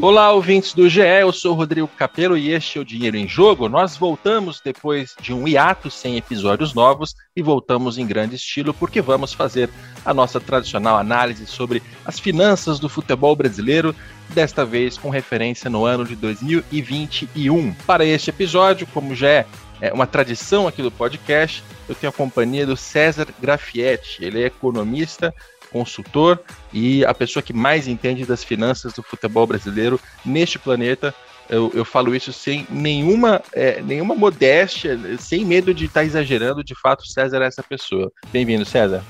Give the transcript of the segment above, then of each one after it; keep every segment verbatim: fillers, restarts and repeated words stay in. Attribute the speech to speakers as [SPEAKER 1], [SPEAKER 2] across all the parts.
[SPEAKER 1] Olá, ouvintes do G E, eu sou o Rodrigo Capello e este é o Dinheiro em Jogo. Nós voltamos depois de um hiato sem episódios novos e voltamos em grande estilo porque vamos fazer a nossa tradicional análise sobre as finanças do futebol brasileiro, desta vez com referência no ano de dois mil e vinte e um. Para este episódio, como já é É uma tradição aqui do podcast, eu tenho a companhia do César Grafietti. Ele é economista, consultor e a pessoa que mais entende das finanças do futebol brasileiro neste planeta. Eu, eu falo isso sem nenhuma, é, nenhuma modéstia, sem medo de estar exagerando. De fato, o César é essa pessoa. Bem-vindo, César.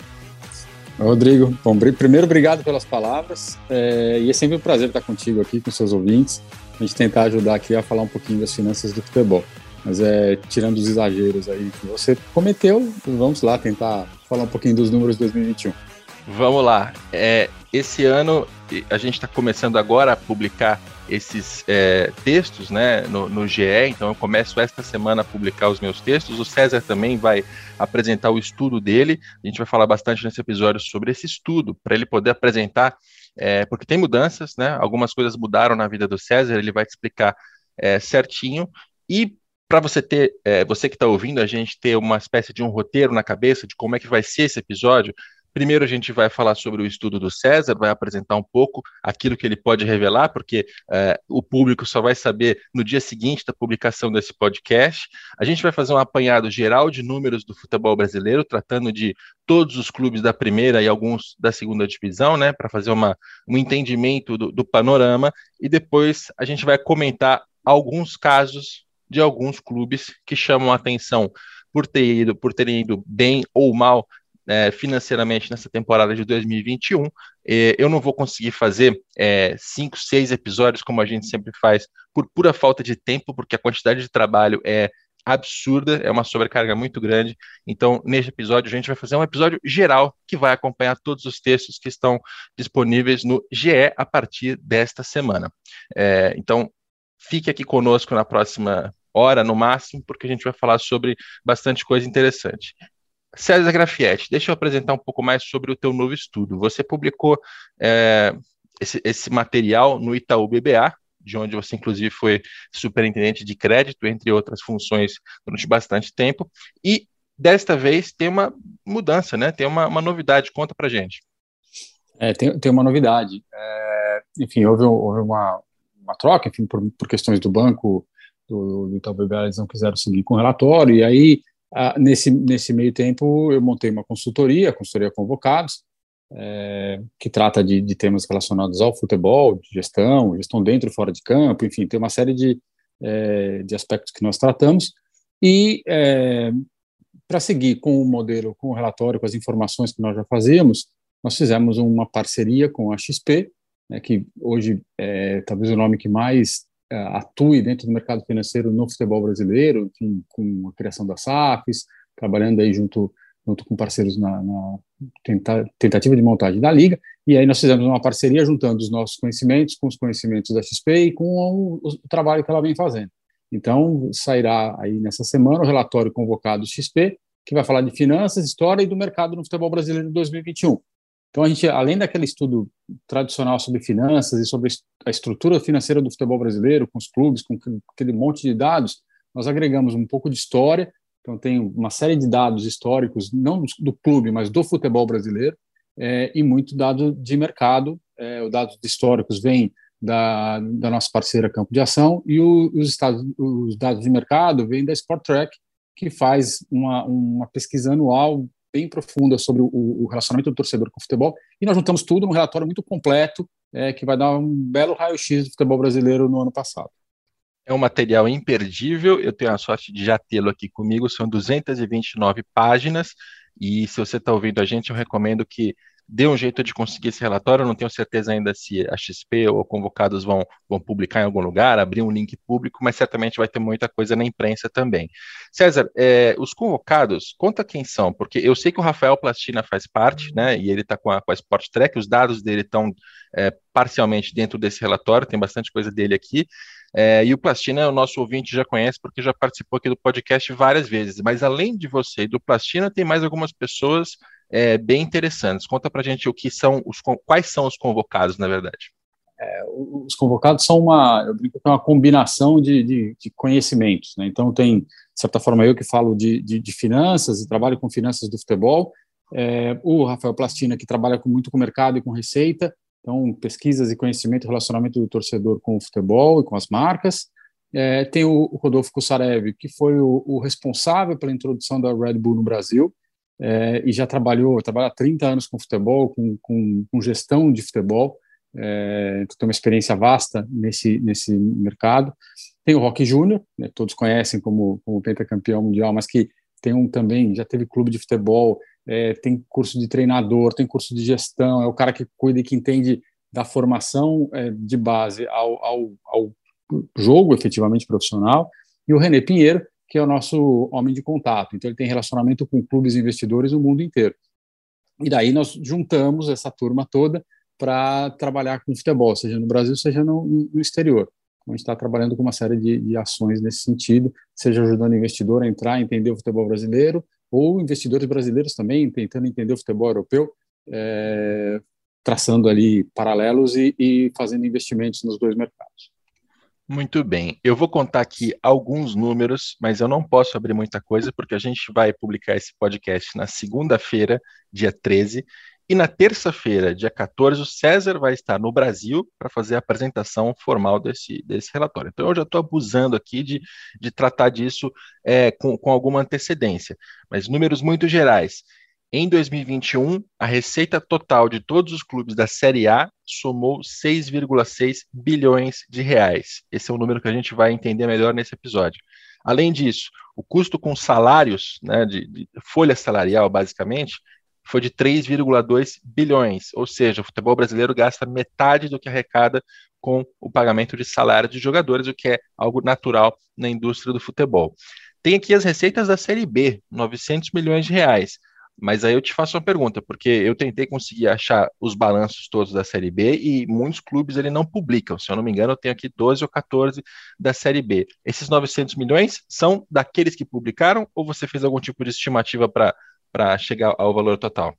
[SPEAKER 2] Rodrigo, bom, primeiro, obrigado pelas palavras. É, e é sempre um prazer estar contigo aqui, com seus ouvintes, a gente tentar ajudar aqui a falar um pouquinho das finanças do futebol. Mas é, tirando os exageros aí que você cometeu, vamos lá tentar falar um pouquinho dos números de dois mil e vinte e um.
[SPEAKER 1] Vamos lá. É, esse ano, a gente está começando agora a publicar esses é, textos, né, no, no G E, então eu começo esta semana a publicar os meus textos. O César também vai apresentar o estudo dele. A gente vai falar bastante nesse episódio sobre esse estudo, para ele poder apresentar, é, porque tem mudanças, né, algumas coisas mudaram na vida do César, ele vai te explicar é, certinho. E para você ter, é, você que está ouvindo, a gente ter uma espécie de um roteiro na cabeça de como é que vai ser esse episódio, primeiro a gente vai falar sobre o estudo do César, vai apresentar um pouco aquilo que ele pode revelar, porque é, o público só vai saber no dia seguinte da publicação desse podcast. A gente vai fazer um apanhado geral de números do futebol brasileiro, tratando de todos os clubes da primeira e alguns da segunda divisão, né, para fazer uma, um entendimento do, do panorama, e depois a gente vai comentar alguns casos de alguns clubes que chamam a atenção por, ter ido, por terem ido bem ou mal é, financeiramente nessa temporada de dois mil e vinte e um. É, eu não vou conseguir fazer é, cinco, seis episódios como a gente sempre faz por pura falta de tempo, porque a quantidade de trabalho é absurda, é uma sobrecarga muito grande. Então, neste episódio, a gente vai fazer um episódio geral que vai acompanhar todos os textos que estão disponíveis no G E a partir desta semana. É, então, fique aqui conosco na próxima hora, no máximo, porque a gente vai falar sobre bastante coisa interessante. César Grafietti, deixa eu apresentar um pouco mais sobre o teu novo estudo. Você publicou é, esse, esse material no Itaú B B A, de onde você, inclusive, foi superintendente de crédito, entre outras funções, durante bastante tempo, e desta vez tem uma mudança, né? Tem uma, uma novidade. Conta pra gente.
[SPEAKER 2] É, tem, tem uma novidade. É, enfim, houve, houve uma, uma troca, enfim, por, por questões do banco, do, do Itaú B B A, eles não quiseram seguir com o relatório, e aí, ah, nesse, nesse meio tempo, eu montei uma consultoria, a consultoria Convocados, é, que trata de, de temas relacionados ao futebol, de gestão, gestão dentro e fora de campo, enfim, tem uma série de, é, de aspectos que nós tratamos, e é, para seguir com o modelo, com o relatório, com as informações que nós já fazíamos, nós fizemos uma parceria com a X P, né, que hoje é talvez o nome que mais atue dentro do mercado financeiro no futebol brasileiro, enfim, com a criação das S A Fs, trabalhando aí junto, junto com parceiros na, na tenta, tentativa de montagem da Liga, e aí nós fizemos uma parceria juntando os nossos conhecimentos com os conhecimentos da X P e com o, o, o trabalho que ela vem fazendo. Então, sairá aí nessa semana o relatório convocado X P, que vai falar de finanças, história e do mercado no futebol brasileiro de dois mil e vinte e um. Então, a gente, além daquele estudo tradicional sobre finanças e sobre a estrutura financeira do futebol brasileiro, com os clubes, com aquele monte de dados, nós agregamos um pouco de história. Então, tem uma série de dados históricos, não do, do clube, mas do futebol brasileiro, é, e muito dado de mercado. É, os dados históricos vêm da, da nossa parceira Campo de Ação, e o, os, estados, os dados de mercado vêm da Sport Track, que faz uma, uma pesquisa anual bem profunda sobre o, o relacionamento do torcedor com o futebol, e nós juntamos tudo num relatório muito completo, é, que vai dar um belo raio-x do futebol brasileiro no ano passado.
[SPEAKER 1] É um material imperdível, eu tenho a sorte de já tê-lo aqui comigo, são duzentas e vinte e nove páginas, e se você está ouvindo a gente, eu recomendo que dê um jeito de conseguir esse relatório. Eu não tenho certeza ainda se a X P ou Convocados vão, vão publicar em algum lugar, abrir um link público, mas certamente vai ter muita coisa na imprensa também. César, é, os Convocados, conta quem são, porque eu sei que o Rafael Plastina faz parte, né, e ele está com a, com a Sport Track, os dados dele estão é, parcialmente dentro desse relatório, tem bastante coisa dele aqui. É, e o Plastina, o nosso ouvinte já conhece porque já participou aqui do podcast várias vezes, mas além de você e do Plastina, tem mais algumas pessoas é, bem interessantes. Conta pra gente o que são os, quais são os convocados, na verdade.
[SPEAKER 2] é, os convocados são uma, eu brinco que é uma combinação de, de, de conhecimentos, né? Então tem, de certa forma, eu que falo de, de, de finanças e trabalho com finanças do futebol, é, o Rafael Plastina, que trabalha com, muito com mercado e com receita, então pesquisas e conhecimento, relacionamento do torcedor com o futebol e com as marcas. É, tem o, o Rodolfo Kussarev, que foi o, o responsável pela introdução da Red Bull no Brasil, é, e já trabalhou, trabalha há trinta anos com futebol, com, com, com gestão de futebol, é, então tem uma experiência vasta nesse, nesse mercado. Tem o Roque Júnior, né, todos conhecem como, como pentacampeão mundial, mas que tem um também, já teve clube de futebol, é, tem curso de treinador, tem curso de gestão, é o cara que cuida e que entende da formação é, de base ao, ao, ao jogo efetivamente profissional, e o René Pinheiro, que é o nosso homem de contato. Então ele tem relacionamento com clubes e investidores no mundo inteiro. E daí nós juntamos essa turma toda para trabalhar com futebol, seja no Brasil, seja no, no exterior. Então, a gente está trabalhando com uma série de, de ações nesse sentido, seja ajudando o investidor a entrar, a entender o futebol brasileiro, ou investidores brasileiros também, tentando entender o futebol europeu, é, traçando ali paralelos e, e fazendo investimentos nos dois mercados.
[SPEAKER 1] Muito bem, eu vou contar aqui alguns números, mas eu não posso abrir muita coisa, porque a gente vai publicar esse podcast na segunda-feira, dia treze, e na terça-feira, dia quatorze, o César vai estar no Brasil para fazer a apresentação formal desse, desse relatório. Então eu já estou abusando aqui de, de tratar disso é, com, com alguma antecedência, mas números muito gerais. Em dois mil e vinte e um, a receita total de todos os clubes da Série A somou seis vírgula seis bilhões de reais. Esse é um número que a gente vai entender melhor nesse episódio. Além disso, o custo com salários, né, de, de folha salarial, basicamente, foi de três vírgula dois bilhões, ou seja, o futebol brasileiro gasta metade do que arrecada com o pagamento de salário de jogadores, o que é algo natural na indústria do futebol. Tem aqui as receitas da Série B, novecentos milhões de reais. Mas aí eu te faço uma pergunta, porque eu tentei conseguir achar os balanços todos da Série B e muitos clubes ele não publicam. Se eu não me engano, eu tenho aqui doze ou quatorze da Série B. Esses novecentos milhões são daqueles que publicaram ou você fez algum tipo de estimativa para para chegar ao valor total?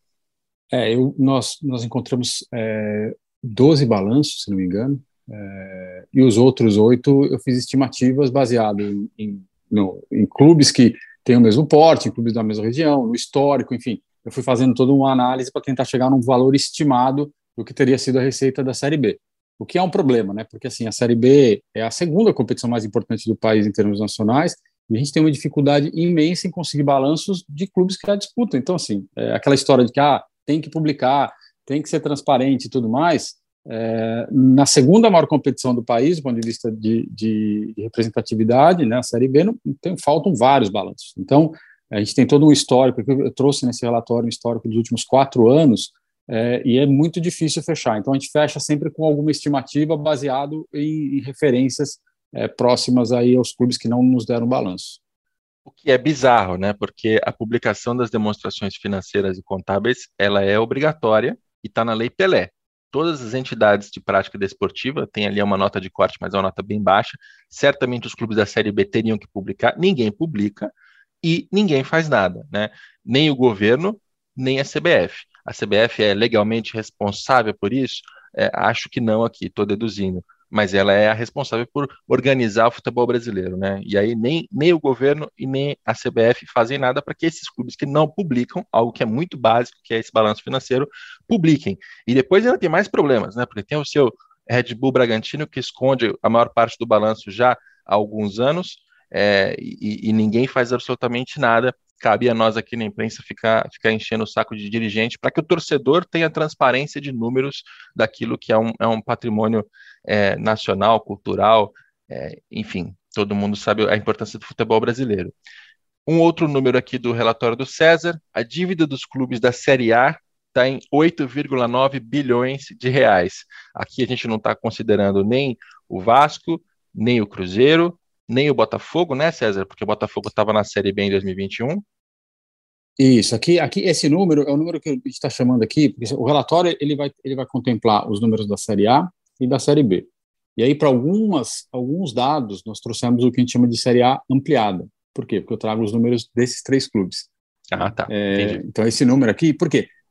[SPEAKER 2] É, eu, nós, nós encontramos é, doze balanços, se não me engano, é, e os outros oito eu fiz estimativas baseado em, em, no, em clubes que têm o mesmo porte, em clubes da mesma região, no histórico, enfim. Eu fui fazendo toda uma análise para tentar chegar num valor estimado do que teria sido a receita da Série B. O que é um problema, né? Porque assim, a Série B é a segunda competição mais importante do país em termos nacionais, e a gente tem uma dificuldade imensa em conseguir balanços de clubes que a disputam. Então, assim, é aquela história de que ah, tem que publicar, tem que ser transparente e tudo mais, é, na segunda maior competição do país, do ponto de vista de, de, de representatividade, né, a Série B, não, tem, faltam vários balanços. Então, a gente tem todo um histórico, eu trouxe nesse relatório um histórico dos últimos quatro anos, é, e é muito difícil fechar. Então, a gente fecha sempre com alguma estimativa baseado em, em referências É, próximas aí aos clubes que não nos deram balanço.
[SPEAKER 1] O que é bizarro, né? Porque a publicação das demonstrações financeiras e contábeis, ela é obrigatória e está na Lei Pelé. Todas as entidades de prática desportiva têm ali uma nota de corte, mas é uma nota bem baixa. Certamente os clubes da Série B teriam que publicar, ninguém publica e ninguém faz nada, né? Nem o governo, nem a C B F. A C B F é legalmente responsável por isso? É, acho que não aqui, estou deduzindo. Mas ela é a responsável por organizar o futebol brasileiro, né? E aí nem, nem o governo e nem a C B F fazem nada para que esses clubes que não publicam, algo que é muito básico, que é esse balanço financeiro, publiquem. E depois ainda tem mais problemas, né? Porque tem o seu Red Bull Bragantino, que esconde a maior parte do balanço já há alguns anos, é, e, e ninguém faz absolutamente nada. Cabe a nós aqui na imprensa ficar, ficar enchendo o saco de dirigente para que o torcedor tenha transparência de números daquilo que é um, é um patrimônio é, nacional, cultural, é, enfim, todo mundo sabe a importância do futebol brasileiro. Um outro número aqui do relatório do César, a dívida dos clubes da Série A está em oito vírgula nove bilhões de reais. Aqui a gente não está considerando nem o Vasco, nem o Cruzeiro, nem o Botafogo, né, César? Porque o Botafogo estava na Série B em dois mil e vinte e um.
[SPEAKER 2] Isso, aqui, aqui esse número é o número que a gente está chamando aqui, porque o relatório ele vai, ele vai contemplar os números da Série A e da Série B. E aí, para algumas alguns dados, nós trouxemos o que a gente chama de Série A ampliada. Por quê? Porque eu trago os números desses três clubes.
[SPEAKER 1] Ah, tá.
[SPEAKER 2] É, então, esse número aqui, por quê?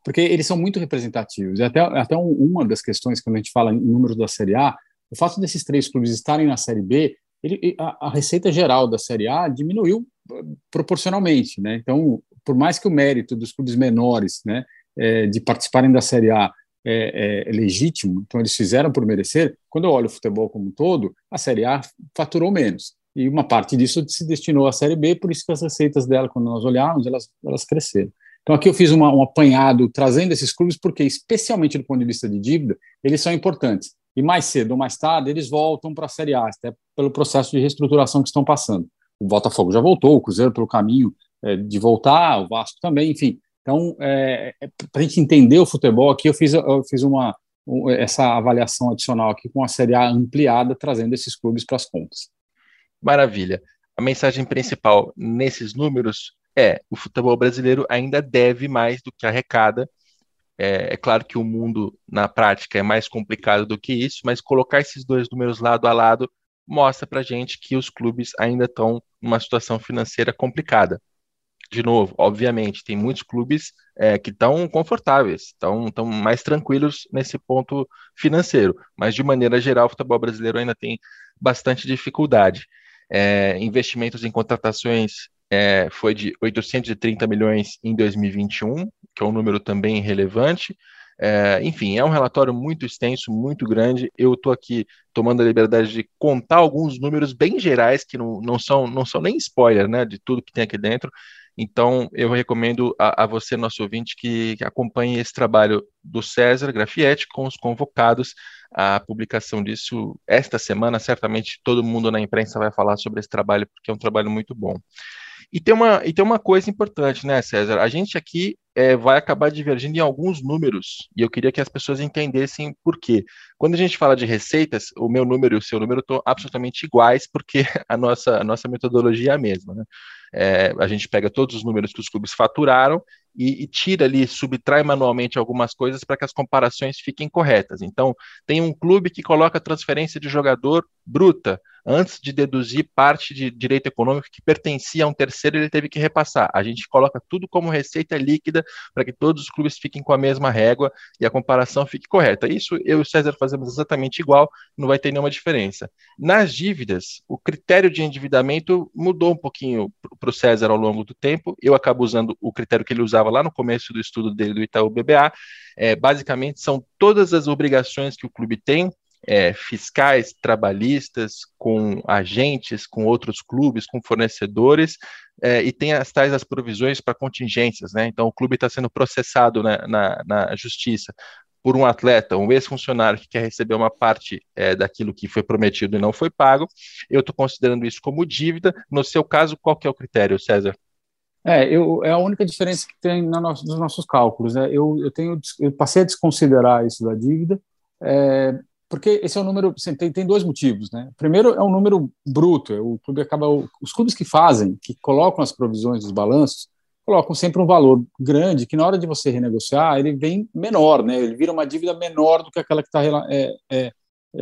[SPEAKER 2] porque eles são muito representativos. E até, até um, uma das questões, quando a gente fala em números da Série A, o fato desses três clubes estarem na Série B, ele, a, a receita geral da Série A diminuiu proporcionalmente, né? Então, por mais que o mérito dos clubes menores, né, é, de participarem da Série A é, é legítimo, então eles fizeram por merecer, quando eu olho o futebol como um todo, a Série A faturou menos. E uma parte disso se destinou à Série B, por isso que as receitas dela, quando nós olharmos, elas, elas cresceram. Então aqui eu fiz uma, um apanhado trazendo esses clubes, porque especialmente do ponto de vista de dívida, eles são importantes. E mais cedo ou mais tarde, eles voltam para a Série A, até pelo processo de reestruturação que estão passando. O Botafogo já voltou, o Cruzeiro pelo caminho é, de voltar, o Vasco também, enfim. Então, é, é, para a gente entender o futebol, aqui eu fiz, eu fiz uma, um, essa avaliação adicional aqui com a Série A ampliada, trazendo esses clubes para as contas.
[SPEAKER 1] Maravilha. A mensagem principal nesses números é: o futebol brasileiro ainda deve mais do que arrecada. É, é claro que o mundo, na prática, é mais complicado do que isso, mas colocar esses dois números lado a lado mostra para a gente que os clubes ainda estão numa situação financeira complicada. De novo, obviamente, tem muitos clubes é, que estão confortáveis, estão mais tranquilos nesse ponto financeiro, mas de maneira geral o futebol brasileiro ainda tem bastante dificuldade. É, investimentos em contratações é, foi de oitocentos e trinta milhões em dois mil e vinte e um, que é um número também relevante. É, enfim, é um relatório muito extenso, muito grande. Eu estou aqui tomando a liberdade de contar alguns números bem gerais, que não, não, são, não são nem spoiler, né, de tudo que tem aqui dentro. Então, eu recomendo a, a você, nosso ouvinte, que, que acompanhe esse trabalho do César Grafietti com os convocados. A publicação disso esta semana, certamente todo mundo na imprensa vai falar sobre esse trabalho, porque é um trabalho muito bom. E tem uma, e tem uma coisa importante, né, César? A gente aqui é, vai acabar divergindo em alguns números, e eu queria que as pessoas entendessem por quê. Quando a gente fala de receitas, o meu número e o seu número estão absolutamente iguais, porque a nossa, a nossa metodologia é a mesma, né? É, a gente pega todos os números que os clubes faturaram e, e tira ali, subtrai manualmente algumas coisas para que as comparações fiquem corretas. Então, tem um clube que coloca a transferência de jogador bruta, antes de deduzir parte de direito econômico que pertencia a um terceiro, ele teve que repassar. A gente coloca tudo como receita líquida para que todos os clubes fiquem com a mesma régua e a comparação fique correta. Isso eu e o César fazemos exatamente igual, não vai ter nenhuma diferença. Nas dívidas, o critério de endividamento mudou um pouquinho para o César ao longo do tempo. Eu acabo usando o critério que ele usava lá no começo do estudo dele do Itaú B B A. É, basicamente, são todas as obrigações que o clube tem, É, fiscais, trabalhistas, com agentes, com outros clubes, com fornecedores, é, e tem as tais as provisões para contingências, né? Então o clube está sendo processado na, na, na justiça por um atleta, um ex-funcionário que quer receber uma parte é, daquilo que foi prometido e não foi pago. Eu estou considerando isso como dívida. No seu caso, qual que é o critério, César?
[SPEAKER 2] É, eu, é a única diferença que tem na no, nos nossos cálculos, né? Eu, eu, tenho, eu passei a desconsiderar isso da dívida, é, porque esse é um número, tem, tem dois motivos, né? Primeiro, é um número bruto, o clube acaba, os clubes que fazem, que colocam as provisões dos balanços, colocam sempre um valor grande, que na hora de você renegociar, ele vem menor, né? Ele vira uma dívida menor do que aquela que está é, é,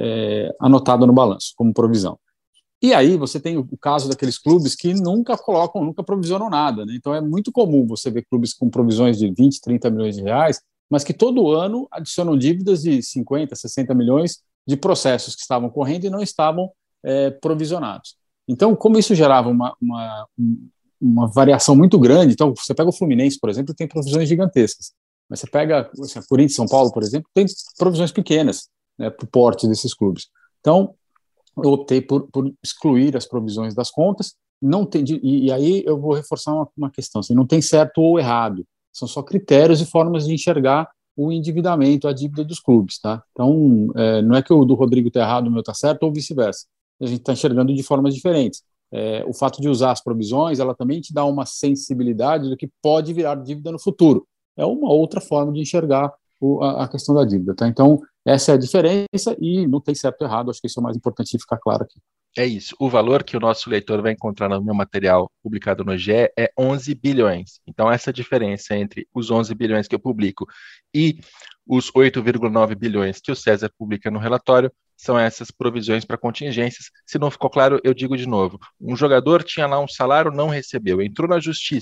[SPEAKER 2] é, anotada no balanço, como provisão. E aí você tem o caso daqueles clubes que nunca colocam, nunca provisionam nada, né? Então é muito comum você ver clubes com provisões de vinte, trinta milhões de reais, mas que todo ano adicionam dívidas de cinquenta, sessenta milhões de processos que estavam correndo e não estavam é, provisionados. Então, como isso gerava uma, uma, uma variação muito grande, então você pega o Fluminense, por exemplo, tem provisões gigantescas, mas você pega assim, a Corinthians, São Paulo, por exemplo, tem provisões pequenas, né, para o porte desses clubes. Então, eu optei por, por excluir as provisões das contas, não tem, e, e aí eu vou reforçar uma, uma questão, assim, não tem certo ou errado, são só critérios e formas de enxergar o endividamento, a dívida dos clubes, tá? Então, é, não é que o do Rodrigo está errado, o meu está certo, ou vice-versa. A gente está enxergando de formas diferentes. É, o fato de usar as provisões, ela também te dá uma sensibilidade do que pode virar dívida no futuro. É uma outra forma de enxergar o, a, a questão da dívida, tá? Então, essa é a diferença e não tem certo ou errado, acho que isso é o mais importante de ficar claro aqui.
[SPEAKER 1] É isso. O valor que o nosso leitor vai encontrar no meu material publicado no G E é onze bilhões. Então, essa diferença entre os onze bilhões que eu publico e os oito vírgula nove bilhões que o César publica no relatório são essas provisões para contingências. Se não ficou claro, eu digo de novo. Um jogador tinha lá um salário, não recebeu, entrou na justiça.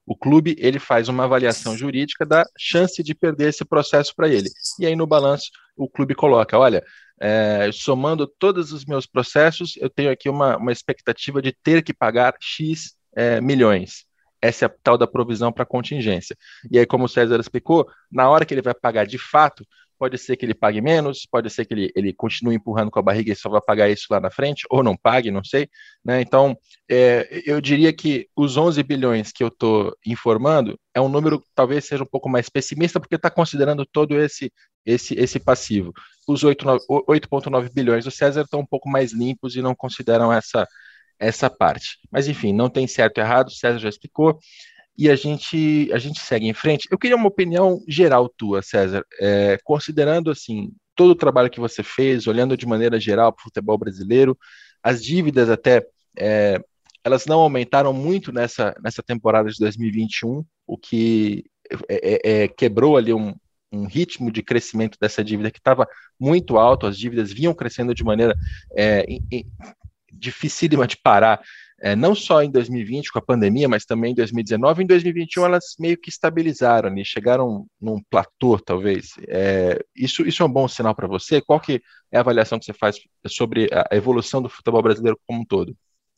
[SPEAKER 1] O clube ele faz uma avaliação jurídica da chance de perder esse processo para ele. E aí no balanço o clube coloca, olha, é, somando todos os meus processos, eu tenho aqui uma, uma expectativa de ter que pagar X é, milhões. Essa é a tal da provisão para contingência. E aí, como o César explicou, na hora que ele vai pagar de fato, pode ser que ele pague menos, pode ser que ele, ele continue empurrando com a barriga e só vai pagar isso lá na frente, ou não pague, não sei. Né? Então, é, eu diria que os onze bilhões que eu estou informando é um número que talvez seja um pouco mais pessimista, porque está considerando todo esse, esse, esse passivo. Os oito vírgula nove bilhões do César estão um pouco mais limpos e não consideram essa, essa parte. Mas, enfim, não tem certo e errado, o César já explicou. E a gente, a gente segue em frente. Eu queria uma opinião geral tua, César, é, considerando assim todo o trabalho que você fez, olhando de maneira geral para o futebol brasileiro, as dívidas até, é, elas não aumentaram muito nessa, nessa temporada de dois mil e vinte e um, o que é, é, quebrou ali um, um ritmo de crescimento dessa dívida que estava muito alto, as dívidas vinham crescendo de maneira é, dificílima de parar, é, não só em dois mil e vinte com a pandemia, mas também em dois mil e dezenove. Em dois mil e vinte e um elas meio que estabilizaram, né? Chegaram num platô, talvez. É, isso, isso é um bom sinal para você? Qual que é a avaliação que você faz sobre a evolução do futebol brasileiro como um todo?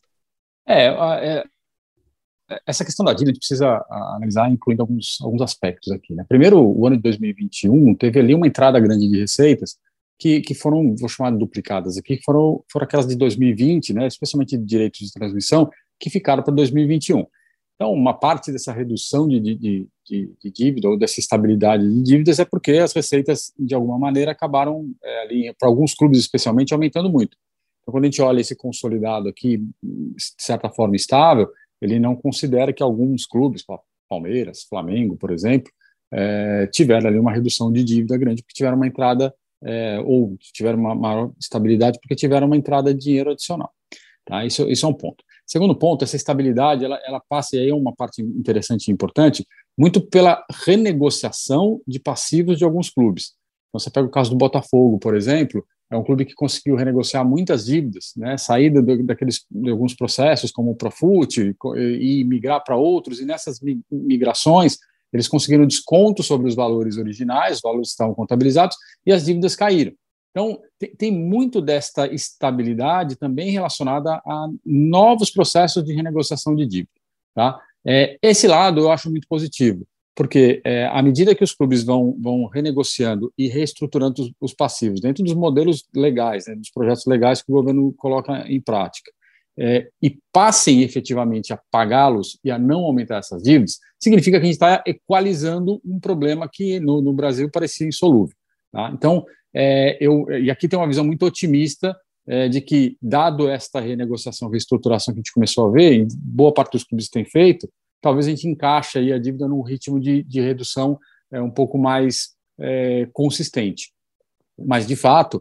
[SPEAKER 2] É, é essa questão da dívida a gente precisa analisar incluindo alguns, alguns aspectos aqui. Né? Primeiro, o ano de dois mil e vinte e um teve ali uma entrada grande de receitas que, que foram, vou chamar de duplicadas aqui, que foram, foram aquelas de dois mil e vinte, né, especialmente de direitos de transmissão, que ficaram para dois mil e vinte e um. Então, uma parte dessa redução de, de, de, de dívida ou dessa estabilidade de dívidas é porque as receitas, de alguma maneira, acabaram, é, ali, para alguns clubes especialmente, aumentando muito. Então, quando a gente olha esse consolidado aqui, de certa forma estável, ele não considera que alguns clubes, Palmeiras, Flamengo, por exemplo, é, tiveram ali uma redução de dívida grande porque tiveram uma entrada, é, ou tiveram uma maior estabilidade porque tiveram uma entrada de dinheiro adicional. Tá? Isso, isso é um ponto. Segundo ponto, essa estabilidade, ela, ela passa, e aí é uma parte interessante e importante, muito pela renegociação de passivos de alguns clubes. Então, você pega o caso do Botafogo, por exemplo, é um clube que conseguiu renegociar muitas dívidas, né, saída do, daqueles, de alguns processos, como o Profut, e, e migrar para outros, e nessas migrações eles conseguiram desconto sobre os valores originais, os valores estavam contabilizados, e as dívidas caíram. Então, tem, tem muito desta estabilidade também relacionada a novos processos de renegociação de dívida. Tá? É, esse lado eu acho muito positivo, porque é, à medida que os clubes vão, vão renegociando e reestruturando os, os passivos dentro dos modelos legais, né, dos projetos legais que o governo coloca em prática, é, e passem efetivamente a pagá-los e a não aumentar essas dívidas, significa que a gente está equalizando um problema que no, no Brasil parecia insolúvel. Tá? Então, é, eu, e aqui tem uma visão muito otimista é, de que, dado esta renegociação, reestruturação que a gente começou a ver, e boa parte dos clubes tem feito, talvez a gente encaixe aí a dívida num ritmo de, de redução é, um pouco mais é, consistente. Mas, de fato,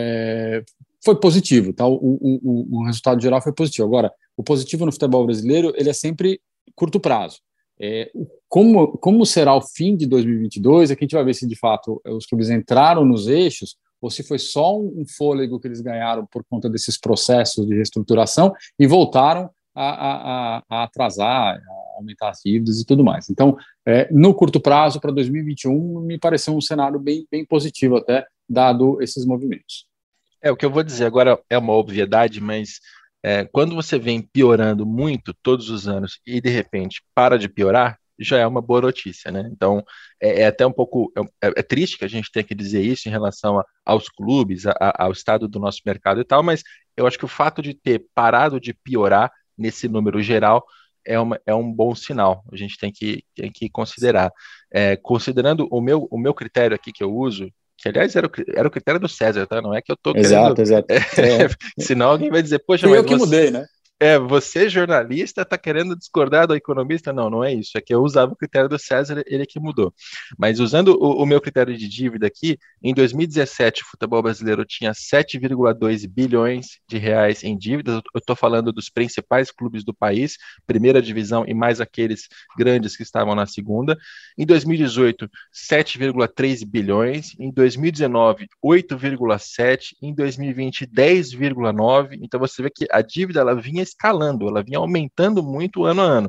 [SPEAKER 2] é, foi positivo, tá? o, o, o resultado geral foi positivo. Agora, o positivo no futebol brasileiro ele é sempre curto prazo. É, como, como será o fim de dois mil e vinte e dois, é que a gente vai ver se, de fato, os clubes entraram nos eixos ou se foi só um, um fôlego que eles ganharam por conta desses processos de reestruturação e voltaram a, a, a atrasar, a aumentar as dívidas e tudo mais. Então, é, no curto prazo, para dois mil e vinte e um, me pareceu um cenário bem, bem positivo até, dado esses movimentos.
[SPEAKER 1] É, o que eu vou dizer agora é uma obviedade, mas é, quando você vem piorando muito todos os anos e, de repente, para de piorar, já é uma boa notícia, né? Então, é, é até um pouco... É, é triste que a gente tenha que dizer isso em relação a, aos clubes, a, a, ao estado do nosso mercado e tal, mas eu acho que o fato de ter parado de piorar nesse número geral é, uma, é um bom sinal, a gente tem que, tem que considerar. É, considerando o meu, o meu critério aqui que eu uso, que aliás era o, era o critério do César, tá? Não é que eu tô
[SPEAKER 2] exato,
[SPEAKER 1] querendo...
[SPEAKER 2] Exato, exato.
[SPEAKER 1] É, senão alguém vai dizer, poxa,
[SPEAKER 2] Fui
[SPEAKER 1] mas
[SPEAKER 2] eu que
[SPEAKER 1] você...
[SPEAKER 2] mudei, né?
[SPEAKER 1] É, você jornalista está querendo discordar do economista? Não, não é isso. É que eu usava o critério do César, ele que mudou. Mas usando o, o meu critério de dívida aqui, em dois mil e dezessete o futebol brasileiro tinha sete vírgula dois bilhões de reais em dívidas. Eu estou falando dos principais clubes do país, primeira divisão e mais aqueles grandes que estavam na segunda. Em dois mil e dezoito, sete vírgula três bilhões. Em dois mil e dezenove, oito vírgula sete. Em dois mil e vinte, dez vírgula nove. Então você vê que a dívida ela vinha escalando, ela vinha aumentando muito ano a ano.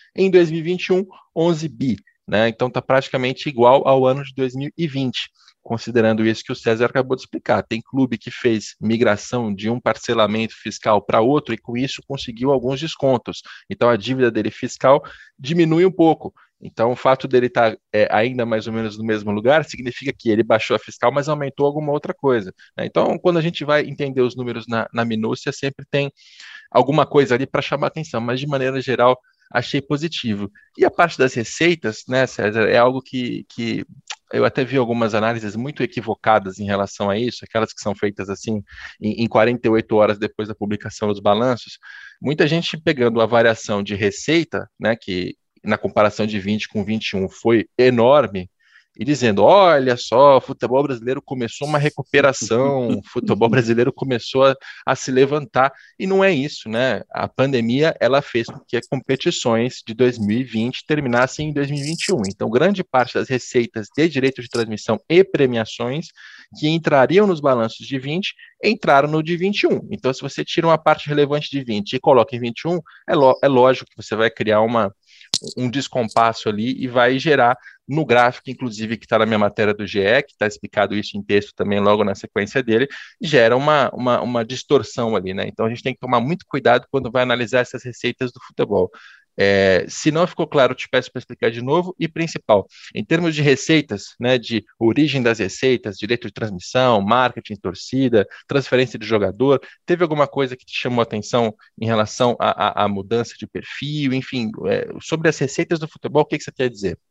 [SPEAKER 1] Em dois mil e vinte e um, onze bi, né? Então está praticamente igual ao ano de dois mil e vinte, considerando isso que o César acabou de explicar. Tem clube que fez migração de um parcelamento fiscal para outro e com isso conseguiu alguns descontos. Então a dívida dele fiscal diminui um pouco. Então, o fato dele estar é, ainda mais ou menos no mesmo lugar significa que ele baixou a fiscal, mas aumentou alguma outra coisa, né? Então, quando a gente vai entender os números na, na minúcia, sempre tem alguma coisa ali para chamar atenção, mas de maneira geral, achei positivo. E a parte das receitas, né, César, é algo que, que eu até vi algumas análises muito equivocadas em relação a isso, aquelas que são feitas assim em, em quarenta e oito horas depois da publicação dos balanços. Muita gente pegando a variação de receita, né, que na comparação de vinte com vinte e um foi enorme, e dizendo, olha só, o futebol brasileiro começou uma recuperação, o futebol brasileiro começou a, a se levantar, e não é isso, né? A pandemia, ela fez com que as competições de dois mil e vinte terminassem em dois mil e vinte e um, então grande parte das receitas de direito de transmissão e premiações que entrariam nos balanços de vinte, entraram no de vinte e um, então se você tira uma parte relevante de vinte e coloca em vinte e um, é, é lógico que você vai criar uma um descompasso ali e vai gerar no gráfico, inclusive, que está na minha matéria do G E, que está explicado isso em texto também logo na sequência dele, gera uma, uma, uma distorção ali, né? Então a gente tem que tomar muito cuidado quando vai analisar essas receitas do futebol. É, se não ficou claro, eu te peço para explicar de novo. E principal, em termos de receitas, né, de origem das receitas, direito de transmissão, marketing, torcida, transferência de jogador, teve alguma coisa que te chamou a atenção em relação à mudança de perfil, enfim, é, sobre as receitas do futebol, o que, que você quer dizer?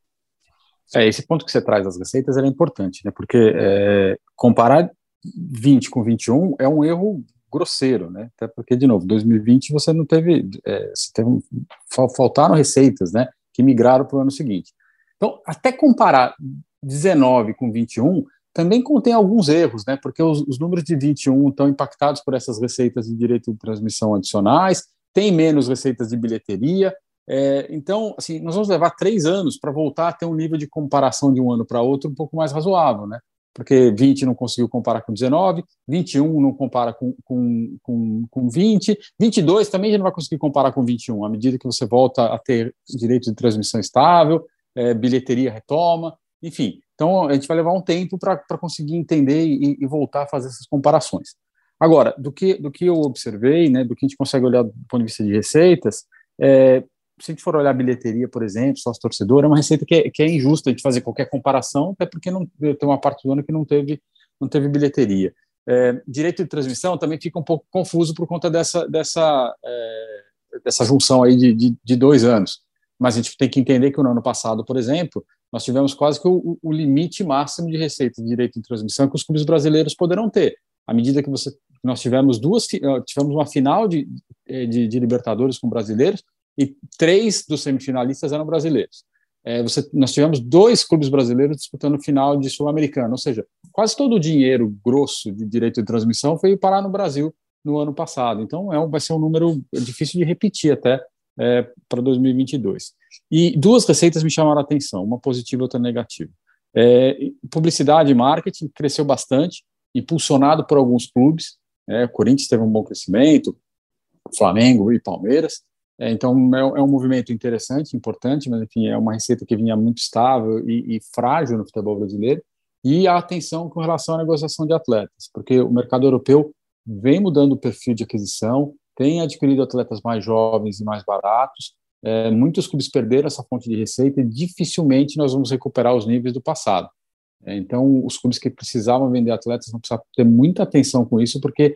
[SPEAKER 2] É, esse ponto que você traz das receitas é importante, né? Porque é, comparar vinte com vinte e um é um erro grosseiro, né? Até porque, de novo, dois mil e vinte você não teve, é, você teve faltaram receitas, né? Que migraram para o ano seguinte. Então, até comparar dezenove com vinte e um também contém alguns erros, né? Porque os, os números de vinte e um estão impactados por essas receitas de direito de transmissão adicionais, tem menos receitas de bilheteria. É, então, assim, nós vamos levar três anos para voltar a ter um nível de comparação de um ano para outro um pouco mais razoável, né? Porque vinte não conseguiu comparar com dezenove, vinte e um não compara com, com, com, com vinte, vinte e dois também já não vai conseguir comparar com vinte e um, à medida que você volta a ter direito de transmissão estável, é, bilheteria retoma, enfim. Então, a gente vai levar um tempo para conseguir entender e, e voltar a fazer essas comparações. Agora, do que, do que eu observei, né, do que a gente consegue olhar do ponto de vista de receitas, é, se a gente for olhar a bilheteria, por exemplo, sócio torcedor, é uma receita que é, que é injusta de fazer qualquer comparação, até porque não, tem uma parte do ano que não teve, não teve bilheteria. É, direito de transmissão também fica um pouco confuso por conta dessa, dessa, é, dessa junção aí de, de, de dois anos. Mas a gente tem que entender que no ano passado, por exemplo, nós tivemos quase que o, o limite máximo de receita de direito de transmissão que os clubes brasileiros poderão ter. À medida que você, nós tivemos duas, tivemos uma final de, de, de Libertadores com brasileiros, e três dos semifinalistas eram brasileiros. É, você, nós tivemos dois clubes brasileiros disputando o final de Sul-Americano, ou seja, quase todo o dinheiro grosso de direito de transmissão foi parar no Brasil no ano passado. Então, é um, vai ser um número difícil de repetir até é, para dois mil e vinte e dois. E duas receitas me chamaram a atenção, uma positiva e outra negativa. É, publicidade e marketing cresceu bastante, impulsionado por alguns clubes. É, o Corinthians teve um bom crescimento, Flamengo e Palmeiras. É, então, é, é um movimento interessante, importante, mas, enfim, é uma receita que vinha muito estável e, e frágil no futebol brasileiro. E a atenção com relação à negociação de atletas, porque o mercado europeu vem mudando o perfil de aquisição, tem adquirido atletas mais jovens e mais baratos. É, muitos clubes perderam essa fonte de receita e dificilmente nós vamos recuperar os níveis do passado. É, então, os clubes que precisavam vender atletas vão precisar ter muita atenção com isso, porque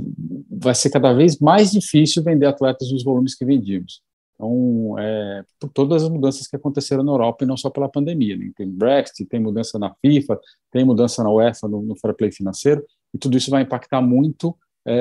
[SPEAKER 2] vai ser cada vez mais difícil vender atletas nos volumes que vendíamos. Então, é, por todas as mudanças que aconteceram na Europa e não só pela pandemia, né? Tem Brexit, tem mudança na FIFA, tem mudança na UEFA no, no fair play financeiro, e tudo isso vai impactar muito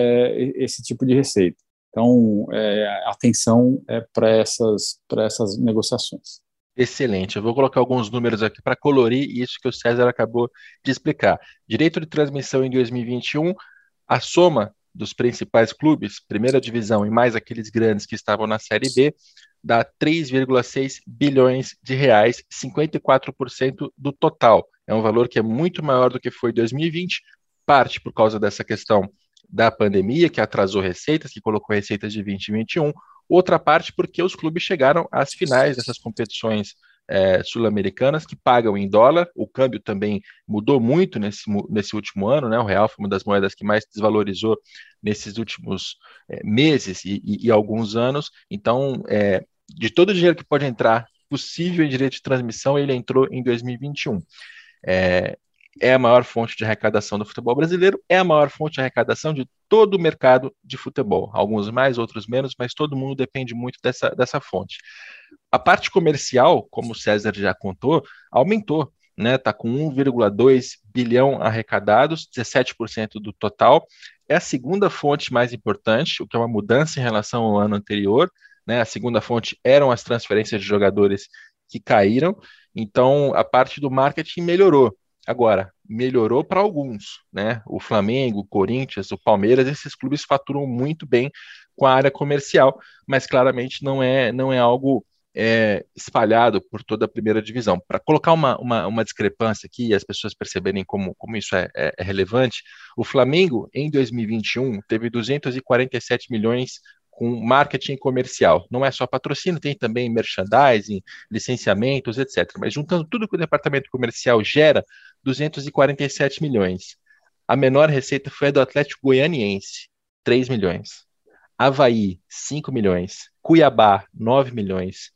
[SPEAKER 2] é, esse tipo de receita. Então, é, atenção é, para essas, para essas negociações.
[SPEAKER 1] Excelente. Eu vou colocar alguns números aqui para colorir isso que o César acabou de explicar. Direito de transmissão em dois mil e vinte e um, a soma dos principais clubes, primeira divisão e mais aqueles grandes que estavam na Série B, dá três vírgula seis bilhões de reais, cinquenta e quatro por cento do total. É um valor que é muito maior do que foi em dois mil e vinte, parte por causa dessa questão da pandemia, que atrasou receitas, que colocou receitas de vinte e vinte e um, outra parte porque os clubes chegaram às finais dessas competições é, sul-americanas que pagam em dólar. O câmbio também mudou muito nesse, nesse último ano, né? O real foi uma das moedas que mais desvalorizou nesses últimos é, meses e, e, e alguns anos. Então, é, de todo o dinheiro que pode entrar possível em direito de transmissão, ele entrou em dois mil e vinte e um. É, é a maior fonte de arrecadação do futebol brasileiro, é a maior fonte de arrecadação de todo o mercado de futebol. Alguns mais, outros menos, mas todo mundo depende muito dessa, dessa fonte. A parte comercial, como o César já contou, aumentou, né? Está com um vírgula dois bilhão arrecadados, dezessete por cento do total. É a segunda fonte mais importante, o que é uma mudança em relação ao ano anterior, né? A segunda fonte eram as transferências de jogadores que caíram, então a parte do marketing melhorou. Agora, melhorou para alguns, né? O Flamengo, o Corinthians, o Palmeiras, esses clubes faturam muito bem com a área comercial, mas claramente não é, não é algo é, espalhado por toda a primeira divisão. Para colocar uma, uma, uma discrepância aqui e as pessoas perceberem como, como isso é, é, é relevante, o Flamengo, em dois mil e vinte e um, teve duzentos e quarenta e sete milhões com marketing comercial. Não é só patrocínio, tem também merchandising, licenciamentos, etcétera. Mas juntando tudo que o departamento comercial gera, duzentos e quarenta e sete milhões. A menor receita foi a do Atlético Goianiense, três milhões. Avaí, cinco milhões. Cuiabá, nove milhões.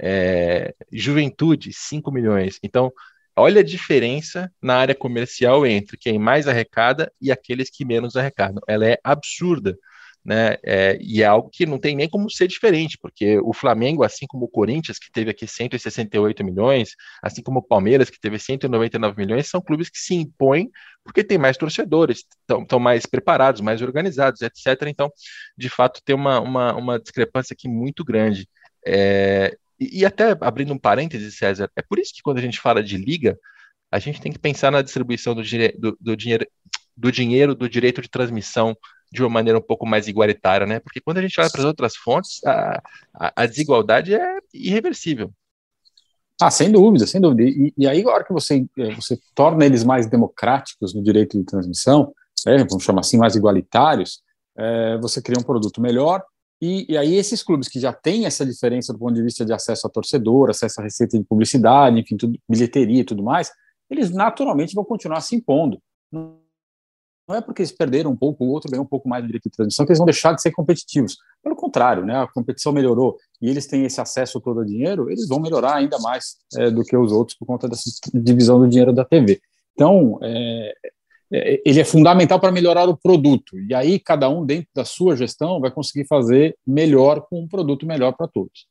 [SPEAKER 1] É, Juventude, cinco milhões. Então, olha a diferença na área comercial entre quem mais arrecada e aqueles que menos arrecadam. Ela é absurda, né? É, e é algo que não tem nem como ser diferente, porque o Flamengo, assim como o Corinthians, que teve aqui cento e sessenta e oito milhões, assim como o Palmeiras, que teve cento e noventa e nove milhões, são clubes que se impõem porque tem mais torcedores, estão mais preparados, mais organizados, etcétera. Então, de fato, tem uma, uma, uma discrepância aqui muito grande. É, e, e até abrindo um parêntese, César, é por isso que quando a gente fala de liga, a gente tem que pensar na distribuição do, do, do dinheiro do dinheiro do direito de transmissão de uma maneira um pouco mais igualitária, né? Porque quando a gente olha para as outras fontes, a, a, a desigualdade é irreversível.
[SPEAKER 2] Ah, sem dúvida, sem dúvida. E, e aí, a hora que você, você torna eles mais democráticos no direito de transmissão, é, vamos chamar assim, mais igualitários, é, você cria um produto melhor. E, e aí, esses clubes que já têm essa diferença do ponto de vista de acesso a torcedor, acesso a receita de publicidade, enfim, tudo, bilheteria e tudo mais, eles naturalmente vão continuar se impondo. Não é porque eles perderam um pouco, o outro ganhou um pouco mais de direito de transmissão, que eles vão deixar de ser competitivos. Pelo contrário, né, a competição melhorou e eles têm esse acesso todo ao dinheiro, eles vão melhorar ainda mais é, do que os outros por conta dessa divisão do dinheiro da T V. Então, é, é, ele é fundamental para melhorar o produto. E aí, cada um, dentro da sua gestão, vai conseguir fazer melhor com um produto melhor para todos.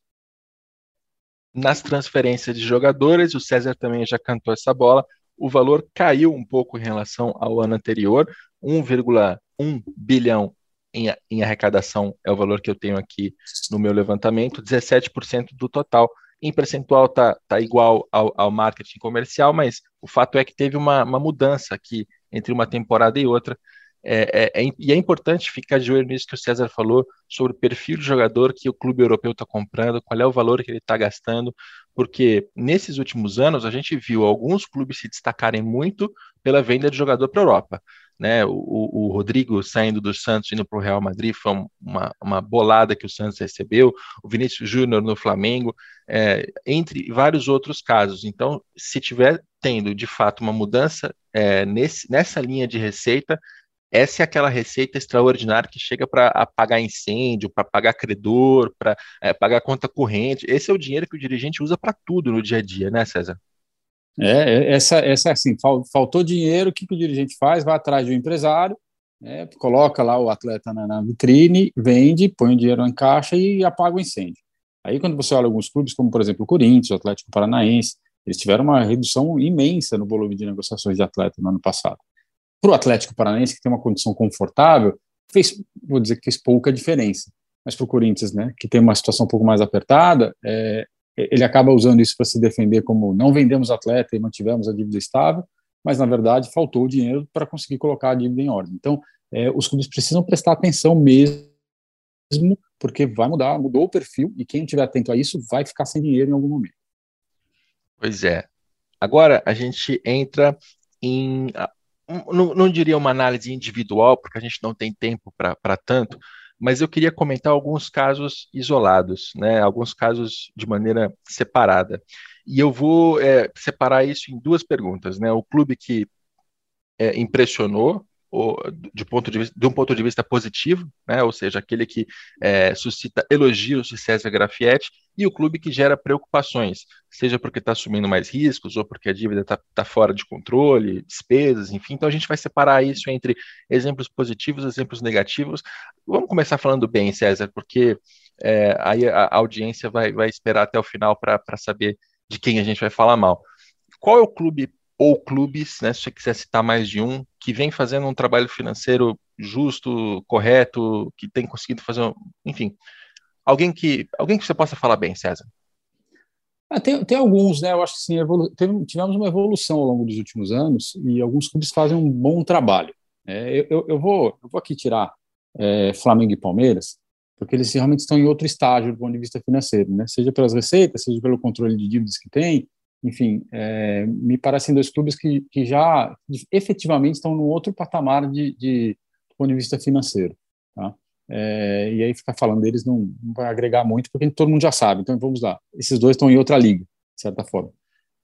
[SPEAKER 1] Nas transferências de jogadores, o César também já cantou essa bola, o valor caiu um pouco em relação ao ano anterior, um vírgula um bilhão em, em arrecadação é o valor que eu tenho aqui no meu levantamento, dezessete por cento do total. Em percentual está tá igual ao, ao marketing comercial, mas o fato é que teve uma, uma mudança aqui entre uma temporada e outra. É, é, é, e é importante ficar de olho nisso que o César falou sobre o perfil de jogador que o clube europeu está comprando, qual é o valor que ele está gastando, porque nesses últimos anos a gente viu alguns clubes se destacarem muito pela venda de jogador para a Europa. Né? O, o Rodrigo saindo do Santos indo para o Real Madrid foi uma, uma bolada que o Santos recebeu, o Vinícius Júnior no Flamengo, é, entre vários outros casos. Então, se tiver tendo de fato uma mudança é, nesse, nessa linha de receita, essa é aquela receita extraordinária que chega para apagar incêndio, para pagar credor, para é, pagar conta corrente. Esse é o dinheiro que o dirigente usa para tudo no dia a dia, né, César?
[SPEAKER 2] É, essa, essa é assim, faltou dinheiro, o que, que o dirigente faz? Vai atrás de um empresário, né, coloca lá o atleta na, na vitrine, vende, põe o dinheiro em caixa e apaga o incêndio. Aí quando você olha alguns clubes, como por exemplo o Corinthians, o Atlético Paranaense, eles tiveram uma redução imensa no volume de negociações de atleta no ano passado. Para o Atlético Paranaense, que tem uma condição confortável, fez, vou dizer que fez pouca diferença. Mas para o Corinthians, né, que tem uma situação um pouco mais apertada, é, ele acaba usando isso para se defender como não vendemos atleta e mantivemos a dívida estável, mas na verdade faltou o dinheiro para conseguir colocar a dívida em ordem. Então, é, os clubes precisam prestar atenção mesmo, porque vai mudar, mudou o perfil, e quem estiver atento a isso vai ficar sem dinheiro em algum momento.
[SPEAKER 1] Pois é. Agora a gente entra em... Não, não diria uma análise individual, porque a gente não tem tempo para tanto, mas eu queria comentar alguns casos isolados, né, alguns casos de maneira separada. E eu vou é, separar isso em duas perguntas, né? O clube que é, impressionou ou, de, ponto de, vista, de um ponto de vista positivo, né? Ou seja, aquele que é, suscita elogios de César Grafietti, e o clube que gera preocupações, seja porque está assumindo mais riscos ou porque a dívida está tá fora de controle, despesas, enfim. Então a gente vai separar isso entre exemplos positivos e exemplos negativos. Vamos começar falando bem, César, porque é, aí a, a audiência vai, vai esperar até o final para saber de quem a gente vai falar mal. Qual é o clube ou clubes, né, se você quiser citar mais de um, que vem fazendo um trabalho financeiro justo, correto, que tem conseguido fazer, um, enfim, alguém que, alguém que você possa falar bem, César?
[SPEAKER 2] Ah, tem, tem alguns, né? Eu acho que sim, evolu teve, tivemos uma evolução ao longo dos últimos anos e alguns clubes fazem um bom trabalho. É, eu, eu, eu, vou, eu vou aqui tirar é, Flamengo e Palmeiras, porque eles realmente estão em outro estágio do ponto de vista financeiro, né? Seja pelas receitas, seja pelo controle de dívidas que tem, enfim, é, me parecem dois clubes que, que já efetivamente estão num outro patamar de, de, do ponto de vista financeiro, tá? É, e aí ficar falando deles não, não vai agregar muito, porque todo mundo já sabe. Então vamos lá, esses dois estão em outra liga, de certa forma.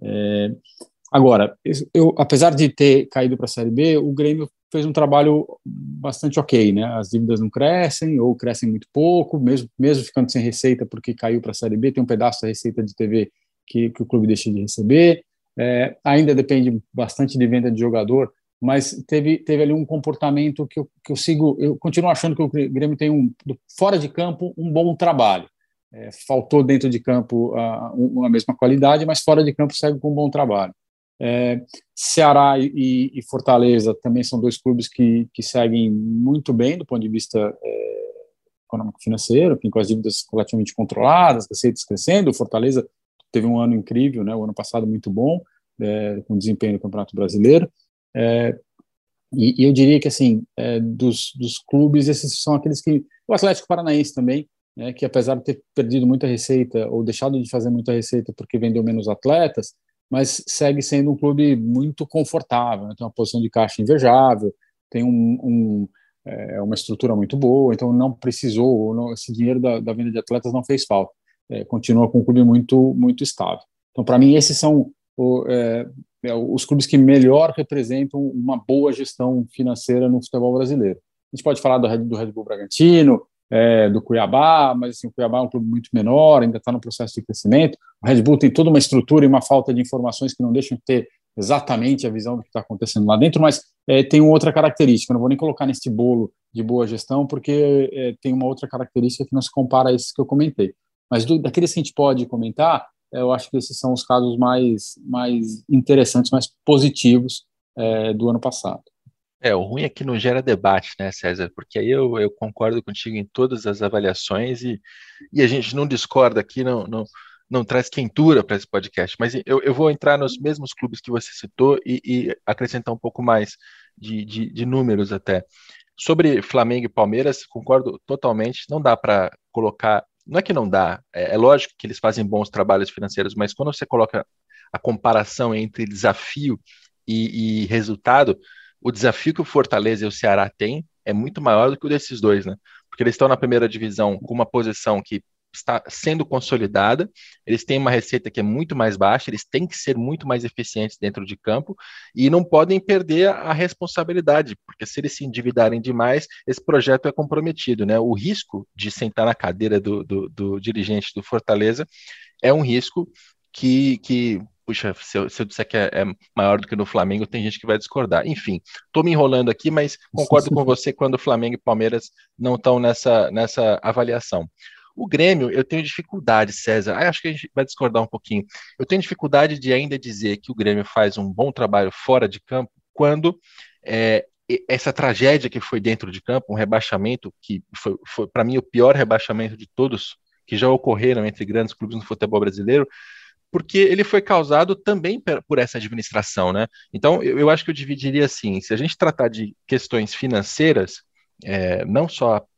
[SPEAKER 2] É, agora, eu, apesar de ter caído para a Série B, o Grêmio fez um trabalho bastante ok, né? As dívidas não crescem ou crescem muito pouco, mesmo, mesmo ficando sem receita porque caiu para a Série B, tem um pedaço da receita de T V que, que o clube deixa de receber. É, ainda depende bastante de venda de jogador, mas teve, teve ali um comportamento que eu, que eu sigo, eu continuo achando que o Grêmio tem, um fora de campo, um bom trabalho. É, faltou dentro de campo a, a mesma qualidade, mas fora de campo segue com um bom trabalho. É, Ceará e, e Fortaleza também são dois clubes que, que seguem muito bem do ponto de vista é, econômico-financeiro, com as dívidas relativamente controladas, receitas crescendo. O Fortaleza teve um ano incrível, né, o ano passado muito bom, é, com desempenho no Campeonato Brasileiro. É, e, e eu diria que, assim, é, dos, dos clubes, esses são aqueles que... O Atlético Paranaense também, né, que apesar de ter perdido muita receita, ou deixado de fazer muita receita porque vendeu menos atletas, mas segue sendo um clube muito confortável, né, tem uma posição de caixa invejável, tem um, um, é, uma estrutura muito boa, então não precisou, não, esse dinheiro da, da venda de atletas não fez falta. É, continua com um clube muito, muito estável. Então, para mim, esses são o, é, é, os clubes que melhor representam uma boa gestão financeira no futebol brasileiro. A gente pode falar do Red, do Red Bull Bragantino, é, do Cuiabá, mas assim, o Cuiabá é um clube muito menor, ainda está no processo de crescimento. O Red Bull tem toda uma estrutura e uma falta de informações que não deixam de ter exatamente a visão do que está acontecendo lá dentro, mas é, tem uma outra característica, eu não vou nem colocar nesse bolo de boa gestão, porque é, tem uma outra característica que não se compara a esses que eu comentei. Mas do, daqueles que a gente pode comentar, eu acho que esses são os casos mais, mais interessantes, mais positivos é, do ano passado.
[SPEAKER 1] É, o ruim é que não gera debate, né, César? Porque aí eu, eu concordo contigo em todas as avaliações e, e a gente não discorda aqui, não, não, não traz quentura para esse podcast. Mas eu, eu vou entrar nos mesmos clubes que você citou e, e acrescentar um pouco mais de, de, de números até. Sobre Flamengo e Palmeiras, concordo totalmente, não dá para colocar. Não é que não dá, é, é lógico que eles fazem bons trabalhos financeiros, mas quando você coloca a comparação entre desafio e, e resultado, o desafio que o Fortaleza e o Ceará têm é muito maior do que o desses dois, né? Porque eles estão na primeira divisão com uma posição que está sendo consolidada, eles têm uma receita que é muito mais baixa, eles têm que ser muito mais eficientes dentro de campo e não podem perder a responsabilidade, porque se eles se endividarem demais, esse projeto é comprometido, né? O risco de sentar na cadeira do, do, do dirigente do Fortaleza é um risco que, que puxa, se eu, se eu disser que é, é maior do que no Flamengo, tem gente que vai discordar. Enfim, estou me enrolando aqui, mas concordo com você quando o Flamengo e Palmeiras não estão nessa, nessa avaliação. O Grêmio, eu tenho dificuldade, César, ah, acho que a gente vai discordar um pouquinho, eu tenho dificuldade de ainda dizer que o Grêmio faz um bom trabalho fora de campo, quando é, essa tragédia que foi dentro de campo, um rebaixamento que foi, foi para mim, o pior rebaixamento de todos que já ocorreram entre grandes clubes no futebol brasileiro, porque ele foi causado também por essa administração, né? Então, eu, eu acho que eu dividiria assim, se a gente tratar de questões financeiras, é, não só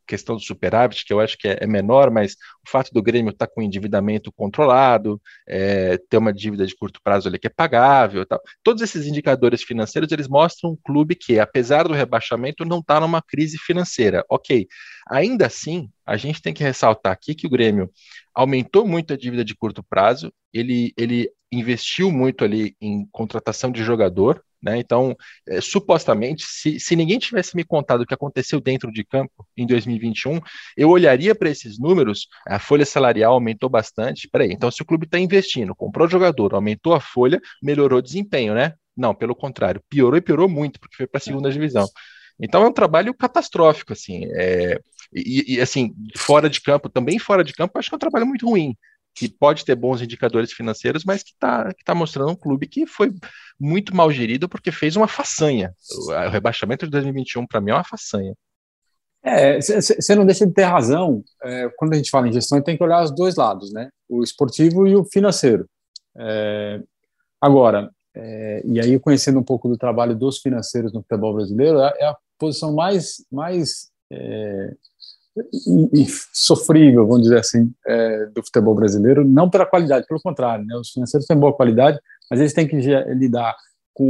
[SPEAKER 1] questão do superávit, que eu acho que é, é menor, mas o fato do Grêmio estar tá com endividamento controlado, é, ter uma dívida de curto prazo ali que é pagável, tal. Todos esses indicadores financeiros, eles mostram um clube que, apesar do rebaixamento, não está numa crise financeira. Ok, ainda assim, a gente tem que ressaltar aqui que o Grêmio aumentou muito a dívida de curto prazo, ele, ele investiu muito ali em contratação de jogador, né? Então, é, supostamente, se, se ninguém tivesse me contado o que aconteceu dentro de campo em dois mil e vinte e um, eu olharia para esses números, a folha salarial aumentou bastante. Peraí, então se o clube está investindo, comprou jogador, aumentou a folha, melhorou o desempenho, né? Não, pelo contrário, piorou e piorou muito, porque foi para a segunda divisão. Então é um trabalho catastrófico, assim, é, e, e assim, fora de campo, também fora de campo, acho que é um trabalho muito ruim, que pode ter bons indicadores financeiros, mas que está que tá mostrando um clube que foi muito mal gerido porque fez uma façanha. O, o rebaixamento de dois mil e vinte e um, para mim, é uma façanha.
[SPEAKER 2] É, você não deixa de ter razão. É, quando a gente fala em gestão, tem que olhar os dois lados, né? O esportivo e o financeiro. É, agora, é, e aí conhecendo um pouco do trabalho dos financeiros no futebol brasileiro, é a posição mais, mais é, e, e sofrível, vamos dizer assim, é, do futebol brasileiro, não pela qualidade, pelo contrário, né? Os financeiros têm boa qualidade, mas eles têm que lidar com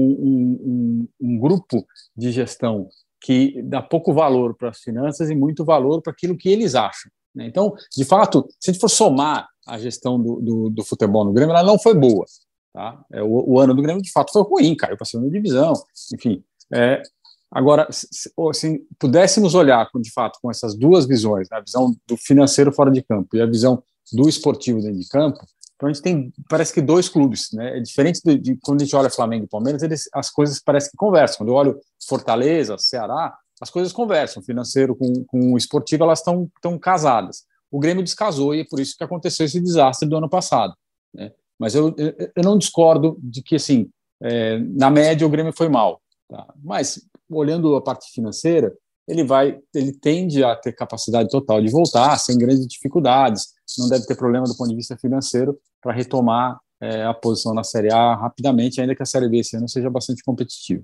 [SPEAKER 2] um, um, um grupo de gestão que dá pouco valor para as finanças e muito valor para aquilo que eles acham, né? Então, de fato, se a gente for somar a gestão do, do, do futebol no Grêmio, ela não foi boa, tá? É, o, o ano do Grêmio, de fato, foi ruim, caiu para a segunda divisão, enfim. É, agora, se assim, pudéssemos olhar, de fato, com essas duas visões, né, a visão do financeiro fora de campo e a visão do esportivo dentro de campo, então a gente tem, parece que dois clubes, né? É diferente de, de quando a gente olha Flamengo e Palmeiras, eles, as coisas parecem que conversam. Quando eu olho Fortaleza, Ceará, as coisas conversam. O financeiro com, com o esportivo, elas estão tão casadas. O Grêmio descasou e é por isso que aconteceu esse desastre do ano passado, né? Mas eu, eu, eu não discordo de que, assim, é, na média o Grêmio foi mal, tá? Mas, olhando a parte financeira, ele vai, ele tende a ter capacidade total de voltar, sem grandes dificuldades, não deve ter problema do ponto de vista financeiro para retomar é, a posição na Série A rapidamente, ainda que a Série B esse ano seja bastante competitiva.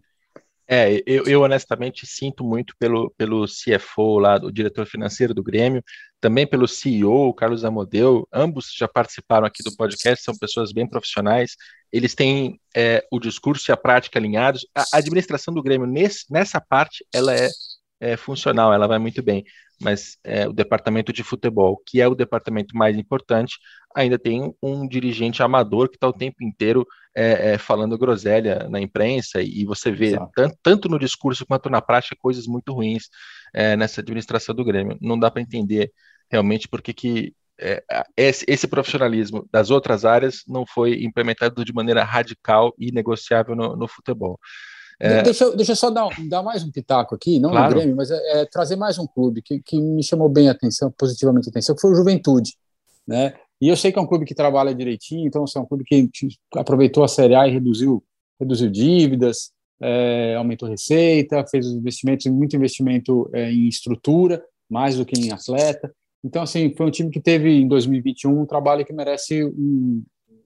[SPEAKER 1] É, eu, eu honestamente sinto muito pelo, pelo C F O lá, do diretor financeiro do Grêmio, também pelo C E O, o Carlos Amodeu, ambos já participaram aqui do podcast, são pessoas bem profissionais, eles têm é, o discurso e a prática alinhados. A administração do Grêmio nesse, nessa parte, ela é, é funcional, ela vai muito bem, mas é, o departamento de futebol, que é o departamento mais importante, ainda tem um dirigente amador que está o tempo inteiro é, é, falando groselha na imprensa, e você vê tanto, tanto no discurso quanto na prática coisas muito ruins é, nessa administração do Grêmio. Não dá para entender realmente por que que é, esse, esse profissionalismo das outras áreas não foi implementado de maneira radical e negociável no, no futebol.
[SPEAKER 2] É, deixa, deixa eu só dar, dar mais um pitaco aqui, não claro. No Grêmio, mas é, é trazer mais um clube que, que me chamou bem a atenção, positivamente a atenção, que foi o Juventude, né? E eu sei que é um clube que trabalha direitinho, então assim, é um clube que aproveitou a Série A e reduziu, reduziu dívidas, é, aumentou receita, fez os investimentos, muito investimento é, em estrutura, mais do que em atleta. Então, assim, foi um time que teve em dois mil e vinte e um um trabalho que merece um,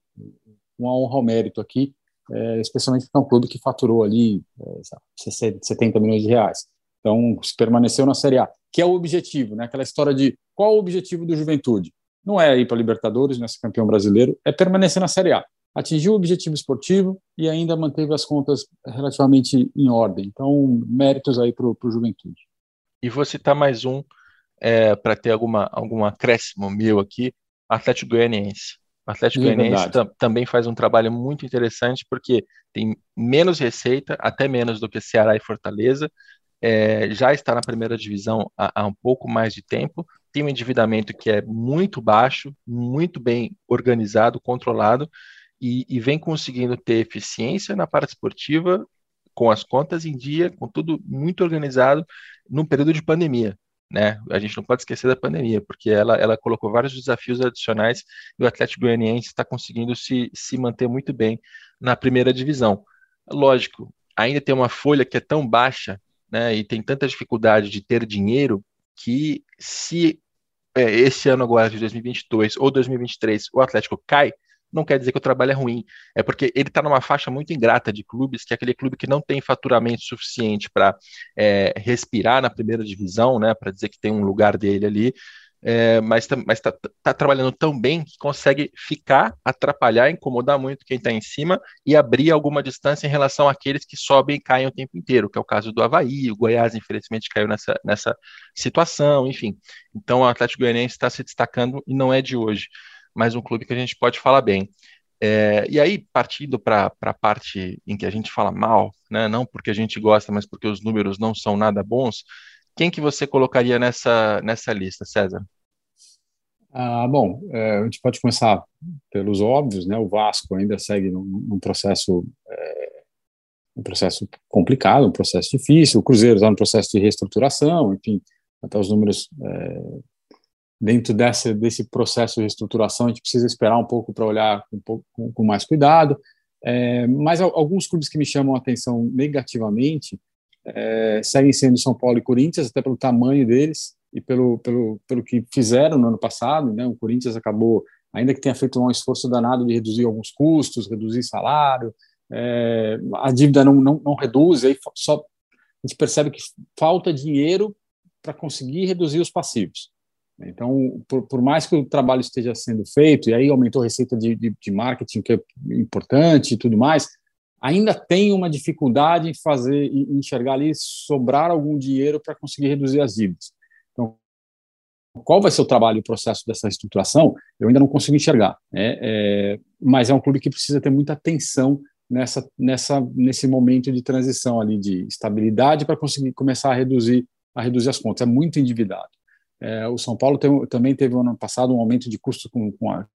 [SPEAKER 2] uma honra ao mérito aqui, é, especialmente porque é um clube que faturou ali é, setenta milhões de reais. Então, se permaneceu na Série A, que é o objetivo, né? Aquela história de qual o objetivo do Juventude? Não é ir para a Libertadores, não é ser campeão brasileiro, é permanecer na Série A. Atingiu o objetivo esportivo e ainda manteve as contas relativamente em ordem. Então, méritos aí para o Juventude.
[SPEAKER 1] E vou citar mais um, é, para ter alguma, algum acréscimo meu aqui, Atlético Goianiense. O Atlético é Goianiense tam, também faz um trabalho muito interessante, porque tem menos receita, até menos do que Ceará e Fortaleza, é, já está na primeira divisão há, há um pouco mais de tempo, tem um endividamento que é muito baixo, muito bem organizado, controlado, e, e vem conseguindo ter eficiência na parte esportiva, com as contas em dia, com tudo muito organizado, num período de pandemia, né? A gente não pode esquecer da pandemia, porque ela, ela colocou vários desafios adicionais e o Atlético Goianiense está conseguindo se, se manter muito bem na primeira divisão. Lógico, ainda tem uma folha que é tão baixa, né, e tem tanta dificuldade de ter dinheiro, que se é, esse ano agora de dois mil e vinte e dois ou dois mil e vinte e três o Atlético cai, não quer dizer que o trabalho é ruim, é porque ele está numa faixa muito ingrata de clubes, que é aquele clube que não tem faturamento suficiente para é, respirar na primeira divisão, né, para dizer que tem um lugar dele ali, é, mas está tá trabalhando tão bem que consegue ficar, atrapalhar, incomodar muito quem está em cima e abrir alguma distância em relação àqueles que sobem e caem o tempo inteiro, que é o caso do Avaí. O Goiás, infelizmente, caiu nessa, nessa situação, enfim. Então, o Atlético Goianiense está se destacando e não é de hoje, mas um clube que a gente pode falar bem. É, e aí, partindo para a parte em que a gente fala mal, né, não porque a gente gosta, mas porque os números não são nada bons, quem que você colocaria nessa, nessa lista, César?
[SPEAKER 2] Ah, bom, é, a gente pode começar pelos óbvios, né? O Vasco ainda segue num, num processo, é, um processo complicado, um processo difícil. O Cruzeiro está no processo de reestruturação, enfim, até os números é, dentro desse, desse processo de reestruturação a gente precisa esperar um pouco para olhar um pouco, com, com mais cuidado. É, mas alguns clubes que me chamam a atenção negativamente é, seguem sendo São Paulo e Corinthians, até pelo tamanho deles e pelo, pelo, pelo que fizeram no ano passado, né? O Corinthians acabou, ainda que tenha feito um esforço danado de reduzir alguns custos, reduzir salário, é, a dívida não, não, não reduz, aí só a gente percebe que falta dinheiro para conseguir reduzir os passivos. Então, por, por mais que o trabalho esteja sendo feito, e aí aumentou a receita de, de, de marketing, que é importante e tudo mais, ainda tem uma dificuldade em fazer, em enxergar ali, sobrar algum dinheiro para conseguir reduzir as dívidas. Então, qual vai ser o trabalho e o processo dessa reestruturação? Eu ainda não consigo enxergar, né? É, mas é um clube que precisa ter muita atenção nessa, nessa, nesse momento de transição ali, de estabilidade, para conseguir começar a reduzir, a reduzir as contas. É muito endividado. É, o São Paulo tem, também teve no ano passado um aumento de custos com, com, a,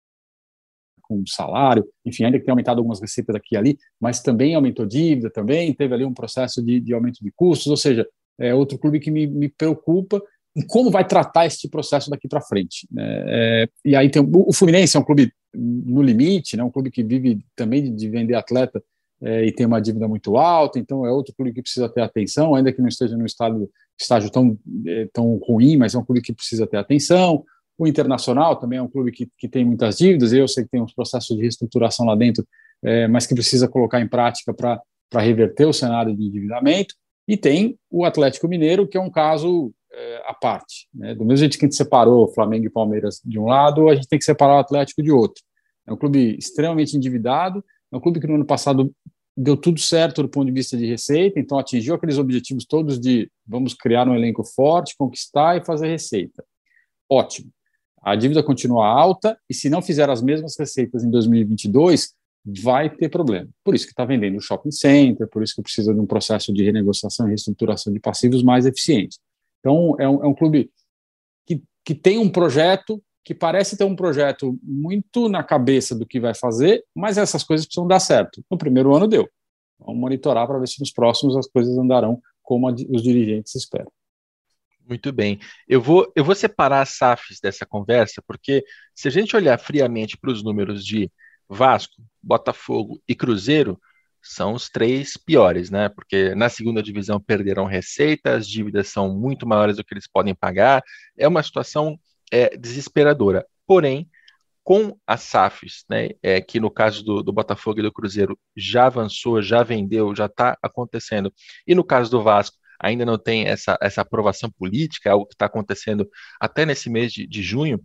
[SPEAKER 2] com salário, enfim, ainda que tenha aumentado algumas receitas aqui e ali, mas também aumentou dívida, também teve ali um processo de, de aumento de custos, ou seja, é outro clube que me, me preocupa em como vai tratar este processo daqui para frente. É, e aí tem o, o Fluminense é um clube no limite, né, um clube que vive também de, de vender atleta é, e tem uma dívida muito alta, então é outro clube que precisa ter atenção, ainda que não esteja no estado, estágio tão, é, tão ruim, mas é um clube que precisa ter atenção. O Internacional também é um clube que, que tem muitas dívidas, eu sei que tem uns processos de reestruturação lá dentro, é, mas que precisa colocar em prática para reverter o cenário de endividamento. E tem o Atlético Mineiro, que é um caso é, à parte, né? Do mesmo jeito que a gente separou Flamengo e Palmeiras de um lado, a gente tem que separar o Atlético de outro. É um clube extremamente endividado, é um clube que no ano passado deu tudo certo do ponto de vista de receita, então atingiu aqueles objetivos todos de vamos criar um elenco forte, conquistar e fazer receita. Ótimo. A dívida continua alta e se não fizer as mesmas receitas em dois mil e vinte e dois, vai ter problema. Por isso que está vendendo o shopping center, por isso que precisa de um processo de renegociação e reestruturação de passivos mais eficiente. Então, é um, é um clube que, que tem um projeto, que parece ter um projeto muito na cabeça do que vai fazer, mas essas coisas precisam dar certo. No primeiro ano deu. Vamos monitorar para ver se nos próximos as coisas andarão como a, os dirigentes esperam.
[SPEAKER 1] Muito bem. Eu vou, eu vou separar as S A Fs dessa conversa, porque se a gente olhar friamente para os números de Vasco, Botafogo e Cruzeiro, são os três piores, né? Porque na segunda divisão perderam receita, as dívidas são muito maiores do que eles podem pagar, é uma situação é, desesperadora. Porém, com as S A Fs, né, é, que no caso do, do Botafogo e do Cruzeiro já avançou, já vendeu, já está acontecendo, e no caso do Vasco, ainda não tem essa, essa aprovação política, algo que está acontecendo até nesse mês de, de junho,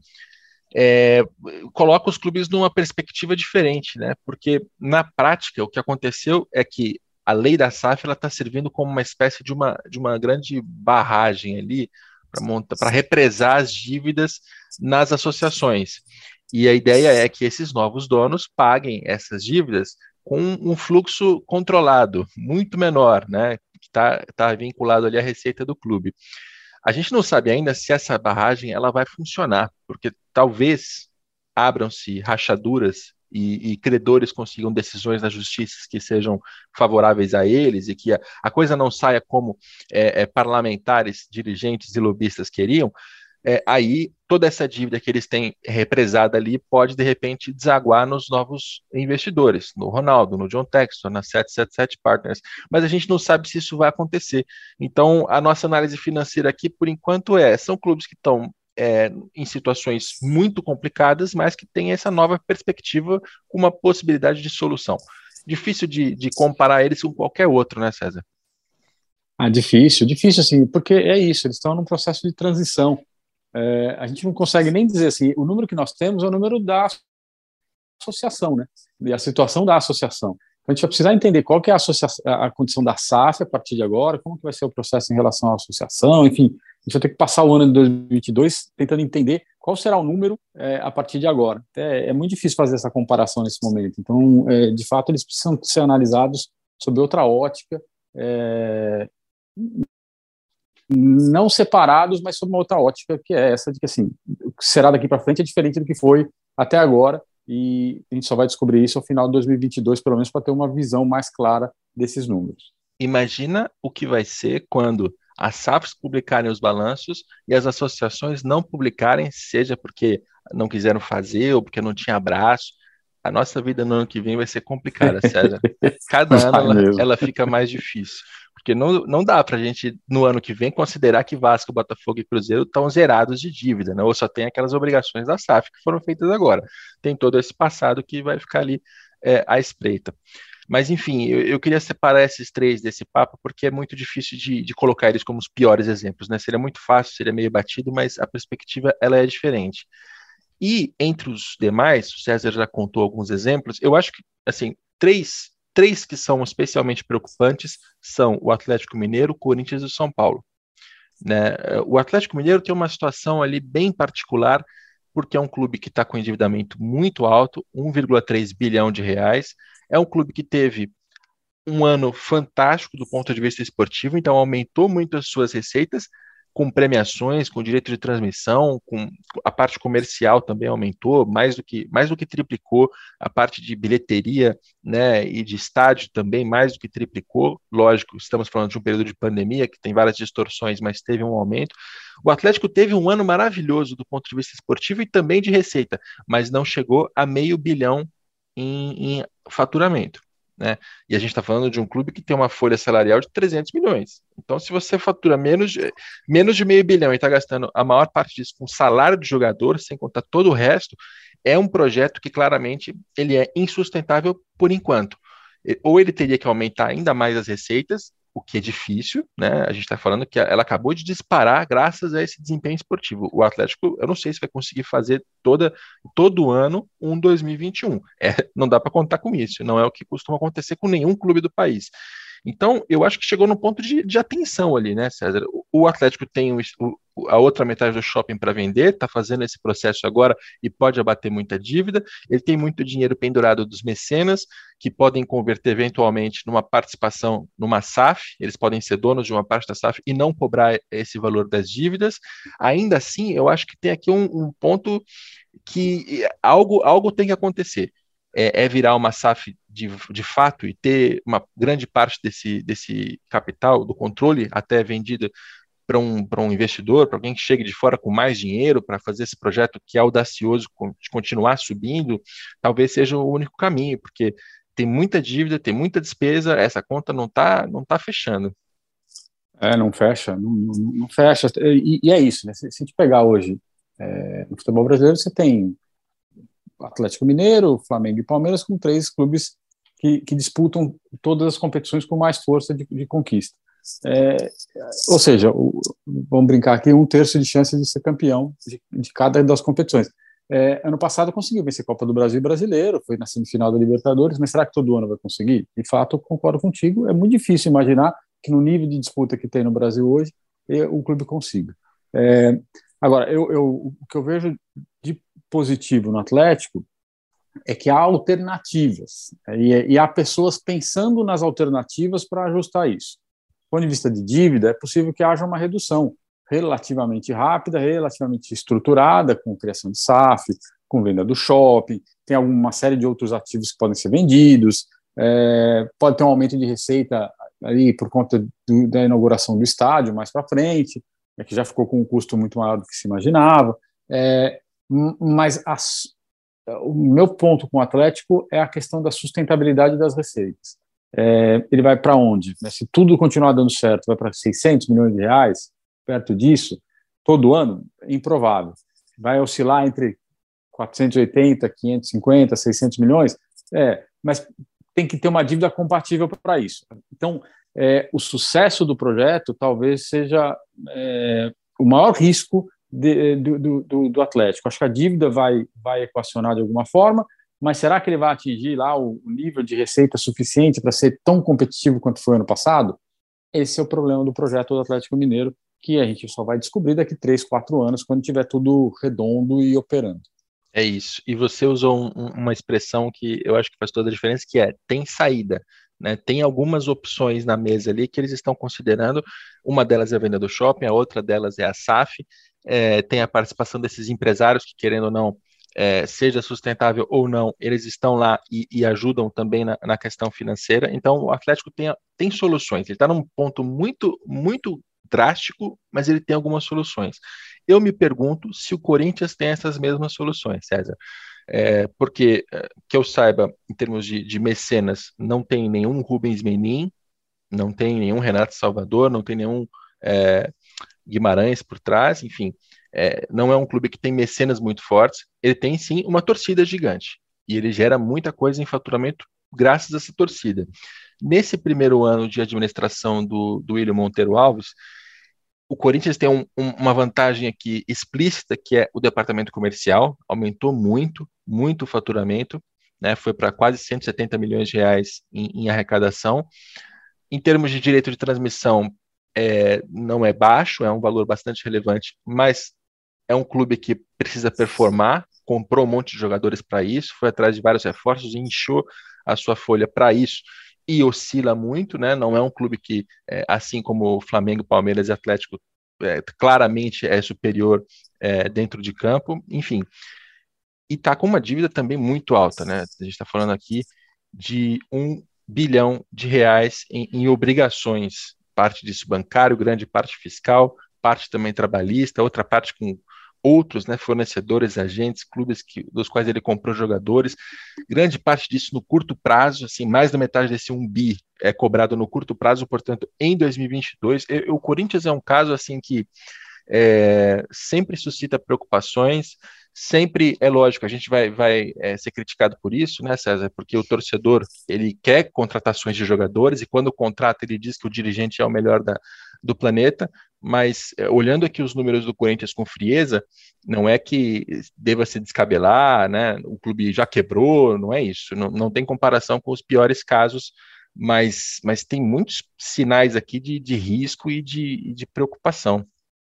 [SPEAKER 1] é, coloca os clubes numa perspectiva diferente, né? Porque na prática o que aconteceu é que a lei da S A F está servindo como uma espécie de uma, de uma grande barragem ali para montar, para represar as dívidas nas associações. E a ideia é que esses novos donos paguem essas dívidas com um fluxo controlado, muito menor, né? Que está tá vinculado ali à receita do clube. A gente não sabe ainda se essa barragem ela vai funcionar, porque talvez abram-se rachaduras e, e credores consigam decisões na justiça que sejam favoráveis a eles e que a, a coisa não saia como é, é, parlamentares, dirigentes e lobistas queriam. É, aí toda essa dívida que eles têm represada ali pode, de repente, desaguar nos novos investidores, no Ronaldo, no John Textor, na sete sete sete Partners, mas a gente não sabe se isso vai acontecer. Então, a nossa análise financeira aqui, por enquanto, é, são clubes que estão é, em situações muito complicadas, mas que tem essa nova perspectiva com uma possibilidade de solução. Difícil de, de comparar eles com qualquer outro, né, César?
[SPEAKER 2] Ah, difícil, difícil, assim, porque é isso, eles estão num processo de transição. É, a gente não consegue nem dizer assim, o número que nós temos é o número da associação, né? E a situação da associação. Então, a gente vai precisar entender qual que é a, associação, a condição da S A F a partir de agora, como que vai ser o processo em relação à associação, enfim, a gente vai ter que passar o ano de dois mil e vinte e dois tentando entender qual será o número é, a partir de agora. É, é muito difícil fazer essa comparação nesse momento. Então, é, de fato, eles precisam ser analisados sob outra ótica, é, não separados, mas sob uma outra ótica, que é essa de que, assim, o que será daqui para frente é diferente do que foi até agora, e a gente só vai descobrir isso ao final de dois mil e vinte e dois, pelo menos para ter uma visão mais clara desses números.
[SPEAKER 1] Imagina o que vai ser quando as S A Fs publicarem os balanços e as associações não publicarem, seja porque não quiseram fazer ou porque não tinha abraço. A nossa vida no ano que vem vai ser complicada, César. Cada ano ela, ela fica mais difícil. Porque não, não dá para a gente, no ano que vem, considerar que Vasco, Botafogo e Cruzeiro estão zerados de dívida, né? Ou só tem aquelas obrigações da S A F que foram feitas agora. Tem todo esse passado que vai ficar ali é, à espreita. Mas, enfim, eu, eu queria separar esses três desse papo, porque é muito difícil de, de colocar eles como os piores exemplos, né? Seria muito fácil, seria meio batido, mas a perspectiva ela é diferente. E, entre os demais, o César já contou alguns exemplos, eu acho que, assim, três... Três que são especialmente preocupantes são o Atlético Mineiro, o Corinthians e o São Paulo. Né? O Atlético Mineiro tem uma situação ali bem particular, porque é um clube que está com endividamento muito alto, um vírgula três bilhão de reais. É um clube que teve um ano fantástico do ponto de vista esportivo, então aumentou muito as suas receitas, com premiações, com direito de transmissão, com a parte comercial também aumentou, mais do que, mais do que triplicou, a parte de bilheteria, né, e de estádio também mais do que triplicou. Lógico, estamos falando de um período de pandemia que tem várias distorções, mas teve um aumento. O Atlético teve um ano maravilhoso do ponto de vista esportivo e também de receita, mas não chegou a meio bilhão em, em faturamento. Né? E a gente está falando de um clube que tem uma folha salarial de trezentos milhões. Então, se você fatura menos de, menos de meio bilhão e está gastando a maior parte disso com salário de jogador, sem contar todo o resto, é um projeto que claramente ele é insustentável por enquanto. Ou ele teria que aumentar ainda mais as receitas, o que é difícil, né? A gente está falando que ela acabou de disparar graças a esse desempenho esportivo. O Atlético, eu não sei se vai conseguir fazer toda, todo ano um dois mil e vinte e um. É, não dá para contar com isso, não é o que costuma acontecer com nenhum clube do país. Então, eu acho que chegou no ponto de, de atenção ali, né, César? O, o Atlético tem o, o, a outra metade do shopping para vender, está fazendo esse processo agora e pode abater muita dívida. Ele tem muito dinheiro pendurado dos mecenas, que podem converter eventualmente numa participação numa S A F, eles podem ser donos de uma parte da S A F e não cobrar esse valor das dívidas. Ainda assim, eu acho que tem aqui um, um ponto que algo, algo tem que acontecer. É, é virar uma S A F de, de fato e ter uma grande parte desse, desse capital, do controle, até vendida para um, para um investidor, para alguém que chegue de fora com mais dinheiro para fazer esse projeto que é audacioso de continuar subindo, talvez seja o único caminho, porque tem muita dívida, tem muita despesa, essa conta não está não tá fechando.
[SPEAKER 2] É, não fecha, não, não, não fecha. E, e é isso, né? Se, se a gente pegar hoje, é, no futebol brasileiro, você tem Atlético Mineiro, Flamengo e Palmeiras, com três clubes que, que disputam todas as competições com mais força de, de conquista. É, ou seja, o, vamos brincar aqui, um terço de chance de ser campeão de, de cada das competições. É, ano passado conseguiu vencer a Copa do Brasil brasileiro, foi na semifinal da Libertadores, mas será que todo ano vai conseguir? De fato, eu concordo contigo, é muito difícil imaginar que no nível de disputa que tem no Brasil hoje, o clube consiga. É, agora, eu, eu, o que eu vejo de positivo no Atlético é que há alternativas, e, e há pessoas pensando nas alternativas para ajustar isso. Do ponto de vista de dívida, é possível que haja uma redução relativamente rápida, relativamente estruturada, com criação de S A F, com venda do shopping, tem alguma série de outros ativos que podem ser vendidos, é, pode ter um aumento de receita ali por conta do, da inauguração do estádio mais para frente, é, que já ficou com um custo muito maior do que se imaginava, é, mas as, o meu ponto com o Atlético é a questão da sustentabilidade das receitas. É, ele vai para onde? Se tudo continuar dando certo, vai para seiscentos milhões de reais, perto disso, todo ano? Improvável. Vai oscilar entre quatrocentos e oitenta, quinhentos e cinquenta, seiscentos milhões? É, mas tem que ter uma dívida compatível para isso. Então, é, o sucesso do projeto talvez seja é, o maior risco de, do, do, do Atlético. Acho que a dívida vai, vai equacionar de alguma forma, mas será que ele vai atingir lá o, o nível de receita suficiente para ser tão competitivo quanto foi ano passado? Esse é o problema do projeto do Atlético Mineiro, que a gente só vai descobrir daqui três, quatro anos, quando tiver tudo redondo e operando.
[SPEAKER 1] É isso. E você usou um, uma expressão que eu acho que faz toda a diferença, que é tem saída. Né? Tem algumas opções na mesa ali que eles estão considerando. Uma delas é a venda do shopping, a outra delas é a S A F. É, tem a participação desses empresários que, querendo ou não, é, seja sustentável ou não, eles estão lá e, e ajudam também na, na questão financeira. Então, o Atlético tem, tem soluções. Ele está num ponto muito, muito drástico, mas ele tem algumas soluções. Eu me pergunto se o Corinthians tem essas mesmas soluções, César. É, porque, que eu saiba, em termos de, de mecenas, não tem nenhum Rubens Menin, não tem nenhum Renato Salvador, não tem nenhum é, Guimarães por trás, enfim, é, não é um clube que tem mecenas muito fortes, ele tem sim uma torcida gigante, e ele gera muita coisa em faturamento graças a essa torcida. Nesse primeiro ano de administração do, do William Monteiro Alves, o Corinthians tem um, um, uma vantagem aqui explícita, que é o departamento comercial, aumentou muito, muito o faturamento, né, foi para quase cento e setenta milhões de reais em, em arrecadação. Em termos de direito de transmissão, é, não é baixo, é um valor bastante relevante, mas é um clube que precisa performar, comprou um monte de jogadores para isso, foi atrás de vários reforços e inchou a sua folha para isso, e oscila muito, né? Não é um clube que, é, assim como o Flamengo, Palmeiras e Atlético, é, claramente é superior é, dentro de campo, enfim. E está com uma dívida também muito alta, né? A gente está falando aqui de um bilhão de reais em, em obrigações, parte disso bancário, grande parte fiscal, parte também trabalhista, outra parte com outros, né, fornecedores, agentes, clubes que, dos quais ele comprou jogadores, grande parte disso no curto prazo, assim, mais da metade desse um bi é cobrado no curto prazo, portanto, em dois mil e vinte e dois, eu, o Corinthians é um caso, assim, que é, sempre suscita preocupações, sempre, é lógico, a gente vai, vai é, ser criticado por isso, né, César, porque o torcedor, ele quer contratações de jogadores, e quando contrata, ele diz que o dirigente é o melhor da, do planeta, mas é, olhando aqui os números do Corinthians com frieza, não é que deva se descabelar, né, o clube já quebrou, não é isso, não, não tem comparação com os piores casos, mas, mas tem muitos sinais aqui de, de risco e de, de preocupação.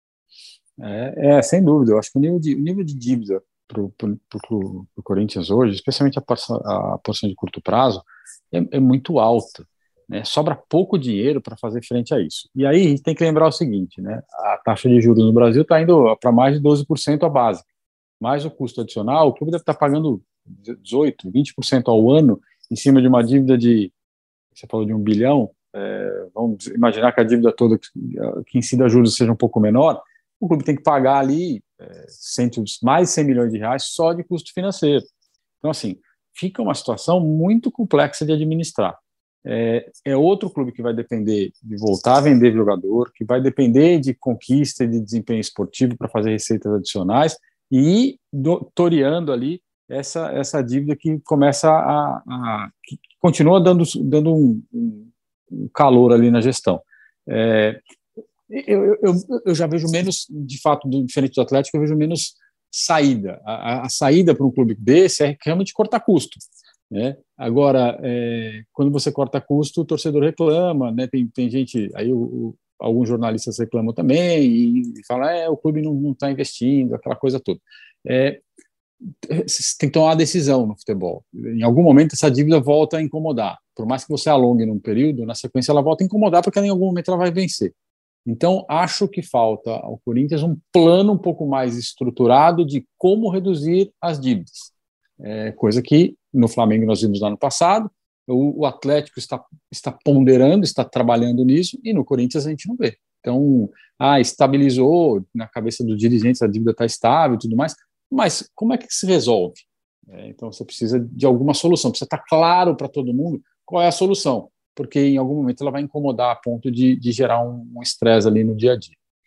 [SPEAKER 2] É, é, sem dúvida, eu acho que o nível de, o nível de dívida para o Corinthians hoje, especialmente a, porção, a porção de curto prazo, é, é muito alta, né? Sobra pouco dinheiro para fazer frente a isso. E aí a gente tem que lembrar o seguinte, né? A taxa de juros no Brasil está indo para mais de doze por cento a base, mais o custo adicional, o clube deve estar pagando dezoito, vinte por cento ao ano em cima de uma dívida de, você falou de um bilhão, é, vamos imaginar que a dívida toda que, que incida juros seja um pouco menor, o clube tem que pagar ali é, cento, mais de cem milhões de reais só de custo financeiro. Então, assim, fica uma situação muito complexa de administrar. É, é outro clube que vai depender de voltar a vender jogador, que vai depender de conquista e de desempenho esportivo para fazer receitas adicionais e ir do, toreando ali essa, essa dívida que começa a... a que continua dando, dando um, um calor ali na gestão. É, Eu, eu, eu já vejo menos, de fato, do, diferente do Atlético, eu vejo menos saída. A, a saída para um clube desse é realmente cortar custo, né? Agora, é, quando você corta custo, o torcedor reclama, né? Tem, tem gente, aí o, o, alguns jornalistas reclamam também e, e falam, é, o clube não está investindo, aquela coisa toda. É, tem que tomar uma decisão no futebol. Em algum momento essa dívida volta a incomodar. Por mais que você alongue num período, na sequência ela volta a incomodar porque em algum momento ela vai vencer. Então, acho que falta ao Corinthians um plano um pouco mais estruturado de como reduzir as dívidas. É, coisa que no Flamengo nós vimos no ano passado, o, o Atlético está, está ponderando, está trabalhando nisso, e no Corinthians a gente não vê. Então, ah, estabilizou, na cabeça dos dirigentes a dívida está estável e tudo mais, mas como é que se resolve? É, então, você precisa de alguma solução, precisa estar claro para todo mundo qual é a solução, porque em algum momento ela vai incomodar a ponto de, de gerar um estresse um ali no dia a dia.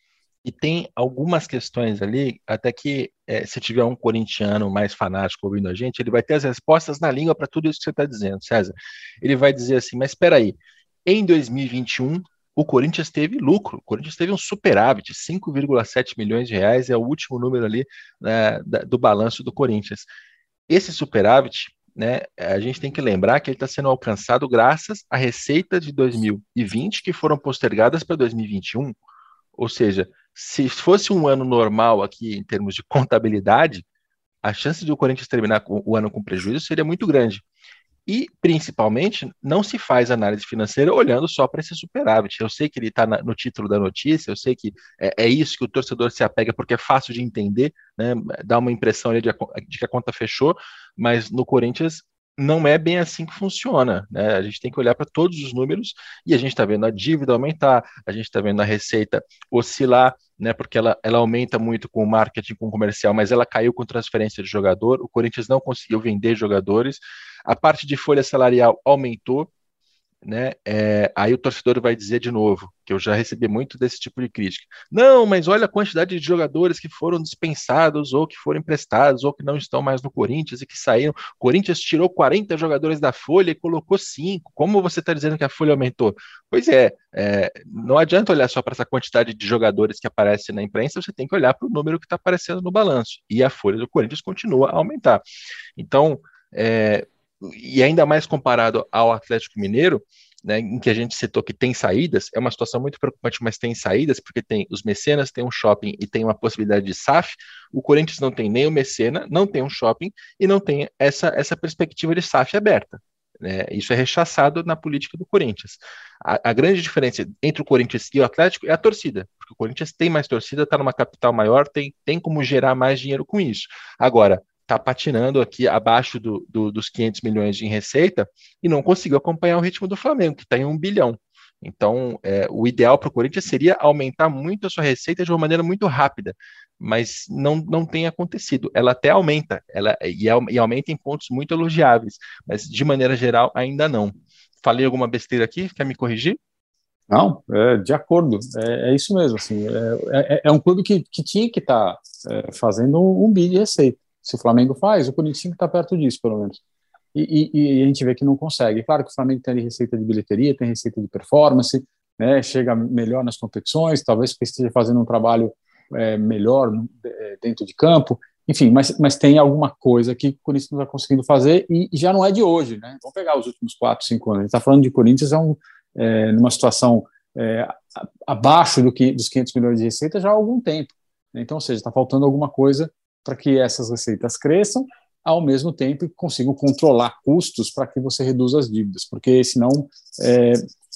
[SPEAKER 1] E tem algumas questões ali, até que é, se tiver um corintiano mais fanático ouvindo a gente, ele vai ter as respostas na língua para tudo isso que você está dizendo, César. Ele vai dizer assim, mas espera aí, em dois mil e vinte e um, o Corinthians teve lucro, o Corinthians teve um superávit, cinco vírgula sete milhões de reais, é o último número ali, né, da, do balanço do Corinthians. Esse superávit, né, a gente tem que lembrar que ele está sendo alcançado graças à receita de dois mil e vinte, que foram postergadas para dois mil e vinte e um. Ou seja, se fosse um ano normal aqui em termos de contabilidade, a chance de o Corinthians terminar o ano com prejuízo seria muito grande. E, principalmente, não se faz análise financeira olhando só para esse superávit. Eu sei que ele está no título da notícia, eu sei que é, é, isso que o torcedor se apega porque é fácil de entender, né? Dá uma impressão ali de, de que a conta fechou, mas no Corinthians não é bem assim que funciona, né? A gente tem que olhar para todos os números e a gente está vendo a dívida aumentar, a gente está vendo a receita oscilar, né? Porque ela, ela aumenta muito com o marketing, com o comercial, mas ela caiu com transferência de jogador. O Corinthians não conseguiu vender jogadores. A parte de folha salarial aumentou, né? É, aí o torcedor vai dizer de novo, que eu já recebi muito desse tipo de crítica. Não, mas olha a quantidade de jogadores que foram dispensados, ou que foram emprestados, ou que não estão mais no Corinthians e que saíram. O Corinthians tirou quarenta jogadores da folha e colocou cinco. Como você está dizendo que a folha aumentou? Pois é, é não adianta olhar só para essa quantidade de jogadores que aparece na imprensa, você tem que olhar para o número que está aparecendo no balanço. E a folha do Corinthians continua a aumentar. Então, é, e ainda mais comparado ao Atlético Mineiro, né, em que a gente citou que tem saídas, é uma situação muito preocupante, mas tem saídas, porque tem os mecenas, tem um shopping e tem uma possibilidade de S A F. O Corinthians não tem nem o mecena, não tem um shopping e não tem essa, essa perspectiva de S A F aberta. Né? Isso é rechaçado na política do Corinthians. A, a grande diferença entre o Corinthians e o Atlético é a torcida, porque o Corinthians tem mais torcida, está numa capital maior, tem, tem como gerar mais dinheiro com isso. Agora, está patinando aqui abaixo do, do, dos quinhentos milhões de receita e não conseguiu acompanhar o ritmo do Flamengo, que está em um bilhão. Então, é, o ideal para o Corinthians seria aumentar muito a sua receita de uma maneira muito rápida, mas não, não tem acontecido. Ela até aumenta, ela, e, e aumenta em pontos muito elogiáveis, mas de maneira geral ainda não. Falei alguma besteira aqui? Quer me corrigir?
[SPEAKER 2] Não, é, de acordo, é, é isso mesmo. Assim, é, é, é um clube que, que tinha que estar tá, é, fazendo um, um bi de receita. Se o Flamengo faz, o Corinthians tinha que estar perto disso, pelo menos. E, e, e a gente vê que não consegue. Claro que o Flamengo tem receita de bilheteria, tem receita de performance, né, chega melhor nas competições, talvez porque esteja fazendo um trabalho é, melhor dentro de campo, enfim, mas, mas tem alguma coisa que o Corinthians não está conseguindo fazer e, e já não é de hoje, né? Vamos pegar os últimos quatro, cinco anos. A gente está falando de Corinthians é um, é, numa situação é, abaixo do que, dos quinhentos milhões de receita já há algum tempo. Né? Então, ou seja, está faltando alguma coisa para que essas receitas cresçam, ao mesmo tempo que consigam controlar custos para que você reduza as dívidas, porque senão é,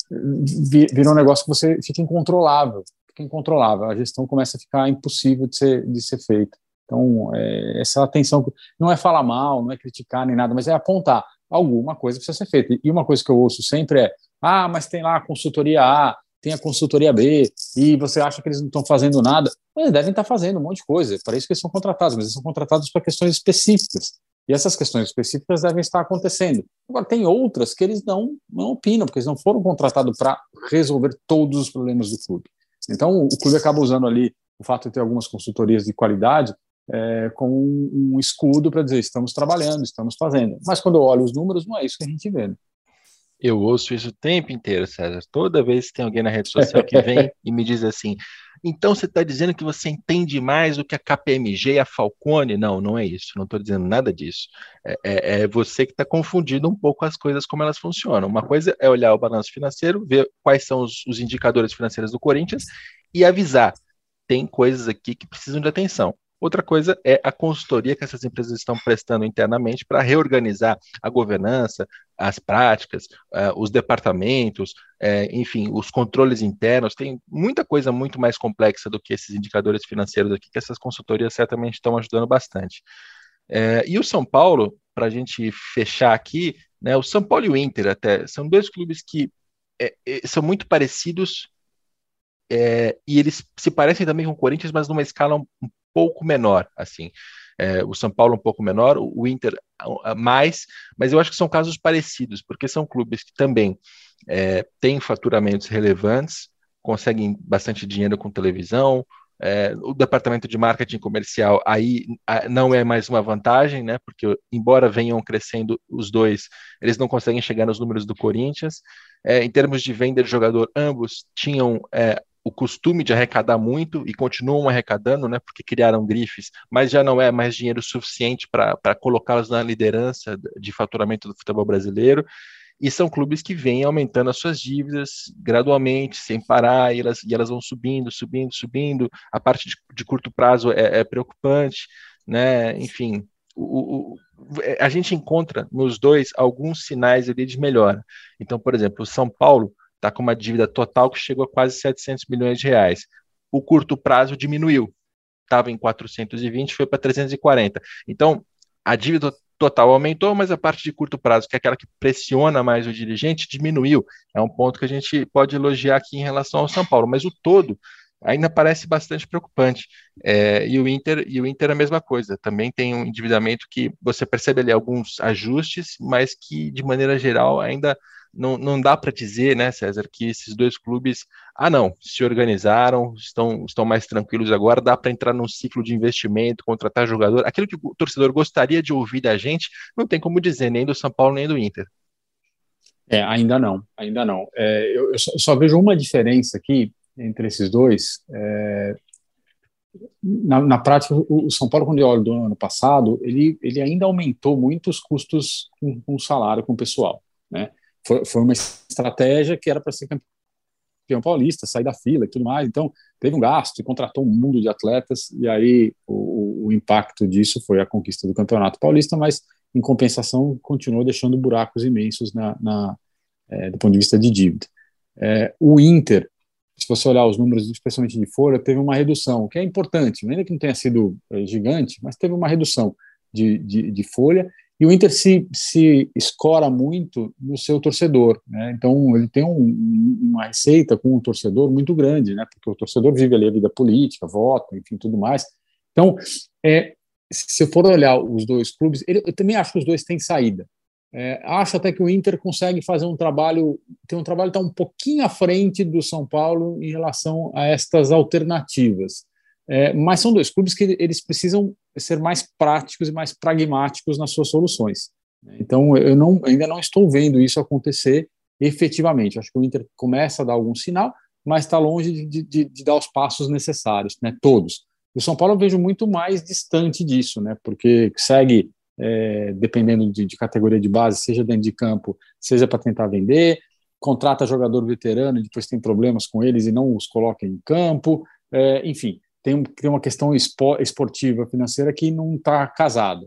[SPEAKER 2] vira um negócio que você fica incontrolável, fica incontrolável, a gestão começa a ficar impossível de ser, de ser feita. Então, é, essa atenção, não é falar mal, não é criticar nem nada, mas é apontar alguma coisa precisa ser feita. E uma coisa que eu ouço sempre é, ah, mas tem lá a consultoria A, tem a consultoria B, e você acha que eles não estão fazendo nada. Eles devem estar fazendo um monte de coisa, para isso que eles são contratados, mas eles são contratados para questões específicas, e essas questões específicas devem estar acontecendo. Agora, tem outras que eles não, não opinam, porque eles não foram contratados para resolver todos os problemas do clube. Então, o clube acaba usando ali o fato de ter algumas consultorias de qualidade é, como um, um escudo para dizer, estamos trabalhando, estamos fazendo. Mas quando eu olho os números, não é isso que a gente vê, né?
[SPEAKER 1] Eu ouço isso o tempo inteiro, César. Toda vez que tem alguém na rede social que vem e me diz assim, então você está dizendo que você entende mais do que a K P M G e a Falcone? Não, não é isso. Não estou dizendo nada disso. É, é, é você que está confundindo um pouco as coisas, como elas funcionam. Uma coisa é olhar o balanço financeiro, ver quais são os, os indicadores financeiros do Corinthians e avisar. Tem coisas aqui que precisam de atenção. Outra coisa é a consultoria que essas empresas estão prestando internamente para reorganizar a governança, as práticas, uh, os departamentos, uh, enfim, os controles internos. Tem muita coisa muito mais complexa do que esses indicadores financeiros aqui, que essas consultorias certamente estão ajudando bastante. Uh, e o São Paulo, para a gente fechar aqui, né, o São Paulo e o Inter até, são dois clubes que é, é, são muito parecidos é, e eles se parecem também com o Corinthians, mas numa escala um, um pouco menor, assim. É, o São Paulo um pouco menor, o Inter mais, mas eu acho que são casos parecidos, porque são clubes que também é, têm faturamentos relevantes, conseguem bastante dinheiro com televisão, É, o departamento de marketing comercial aí não é mais uma vantagem, né? Porque embora venham crescendo os dois, eles não conseguem chegar nos números do Corinthians. É, em termos de venda de jogador, ambos tinham é, o costume de arrecadar muito e continuam arrecadando, né? Porque criaram grifes, mas já não é mais dinheiro suficiente para colocá-los na liderança de faturamento do futebol brasileiro. E são clubes que vêm aumentando as suas dívidas gradualmente, sem parar, e elas, e elas vão subindo, subindo, subindo. A parte de, de curto prazo é, é preocupante, né? Enfim, o, o, a gente encontra nos dois alguns sinais ali de melhora. Então, por exemplo, o São Paulo está com uma dívida total que chegou a quase setecentos milhões de reais. O curto prazo diminuiu, estava em quatrocentos e vinte, foi para trezentos e quarenta. Então, a dívida total aumentou, mas a parte de curto prazo, que é aquela que pressiona mais o dirigente, diminuiu. É um ponto que a gente pode elogiar aqui em relação ao São Paulo, mas o todo ainda parece bastante preocupante. É, e o Inter e o Inter é a mesma coisa. Também tem um endividamento que você percebe ali alguns ajustes, mas que de maneira geral ainda não, não dá para dizer, né, César, que esses dois clubes, ah, não, se organizaram, estão, estão mais tranquilos agora, dá para entrar num ciclo de investimento, contratar jogador, aquilo que o torcedor gostaria de ouvir da gente, não tem como dizer, nem do São Paulo, nem do Inter.
[SPEAKER 2] É, ainda não, ainda não. É, eu, eu, só, eu só vejo uma diferença aqui entre esses dois. É, na, na prática, o, o São Paulo, quando eu olho do ano passado, ele, ele ainda aumentou muito os custos com, com o salário, com o pessoal, né? Foi, foi uma estratégia que era para ser campeão paulista, sair da fila e tudo mais. Então, teve um gasto e contratou um mundo de atletas, e aí o, o impacto disso foi a conquista do Campeonato Paulista, mas, em compensação, continuou deixando buracos imensos na, na, é, do ponto de vista de dívida. É, o Inter, se você olhar os números, especialmente de folha, teve uma redução, que é importante, ainda que não tenha sido é, gigante, mas teve uma redução de, de, de folha. E o Inter se, se escora muito no seu torcedor, né? Então ele tem um, uma receita com o torcedor muito grande, né? Porque o torcedor vive ali a vida política, vota, enfim, tudo mais. Então, é, se for olhar os dois clubes, ele, eu também acho que os dois têm saída. É, acho até que o Inter consegue fazer um trabalho, tem um trabalho que está um pouquinho à frente do São Paulo em relação a estas alternativas. É, mas são dois clubes que eles precisam ser mais práticos e mais pragmáticos nas suas soluções. Então, eu não, ainda não estou vendo isso acontecer efetivamente. Acho que o Inter começa a dar algum sinal, mas está longe de, de, de dar os passos necessários, né? Todos. O São Paulo eu vejo muito mais distante disso, né? Porque segue, é, dependendo de, de categoria de base, seja dentro de campo, seja para tentar vender, contrata jogador veterano e depois tem problemas com eles e não os coloca em campo, é, enfim. Tem, tem uma questão esportiva, financeira que não está casada.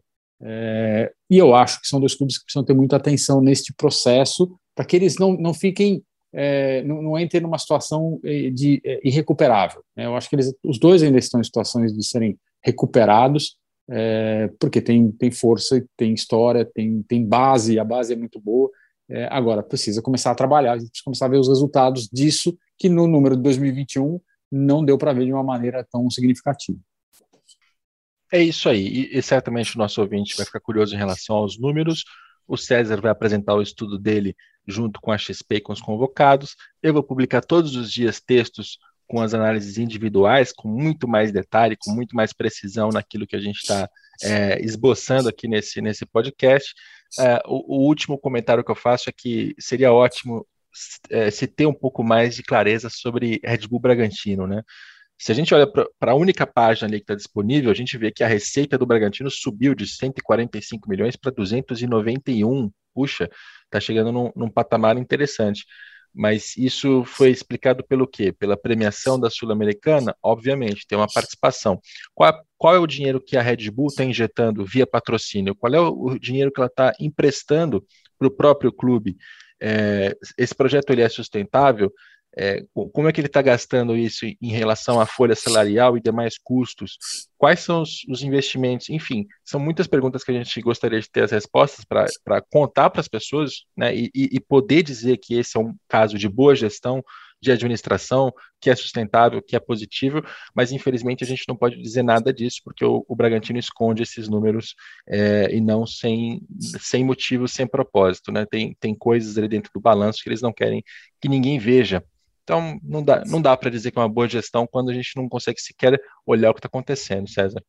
[SPEAKER 2] É, e eu acho que são dois clubes que precisam ter muita atenção neste processo para que eles não, não fiquem, é, não, não entrem numa situação de, é, irrecuperável. Né? Eu acho que eles, os dois ainda estão em situações de serem recuperados, é, porque tem, tem força, tem história, tem, tem base, a base é muito boa. É, agora, precisa começar a trabalhar, a gente precisa começar a ver os resultados disso, que no número de dois mil e vinte e um não deu para ver de uma maneira tão significativa.
[SPEAKER 1] É isso aí, e, e certamente o nosso ouvinte vai ficar curioso em relação aos números. O César vai apresentar o estudo dele junto com a X P e com os convocados. Eu vou publicar todos os dias textos com as análises individuais, com muito mais detalhe, com muito mais precisão naquilo que a gente está é, esboçando aqui nesse, nesse podcast. É, o, o último comentário que eu faço é que seria ótimo É, se ter um pouco mais de clareza sobre Red Bull Bragantino, né? Se a gente olha para a única página ali que está disponível, a gente vê que a receita do Bragantino subiu de cento e quarenta e cinco milhões para duzentos e noventa e um. Puxa, está chegando num, num patamar interessante. Mas isso foi explicado pelo quê? Pela premiação da Sul-Americana? Obviamente, tem uma participação. Qual, qual é o dinheiro que a Red Bull está injetando via patrocínio? Qual é o, o dinheiro que ela está emprestando para o próprio clube? É, esse projeto ele é sustentável? É, como é que ele está gastando isso em relação à folha salarial e demais custos? Quais são os, os investimentos? Enfim, são muitas perguntas que a gente gostaria de ter as respostas para contar para as pessoas, né, e, e poder dizer que esse é um caso de boa gestão, de administração, que é sustentável, que é positivo, mas infelizmente a gente não pode dizer nada disso, porque o, o Bragantino esconde esses números é, e não sem, sem motivo, sem propósito, né? Tem, tem coisas ali dentro do balanço que eles não querem que ninguém veja. Então, não dá, não dá para dizer que é uma boa gestão quando a gente não consegue sequer olhar o que está acontecendo, César.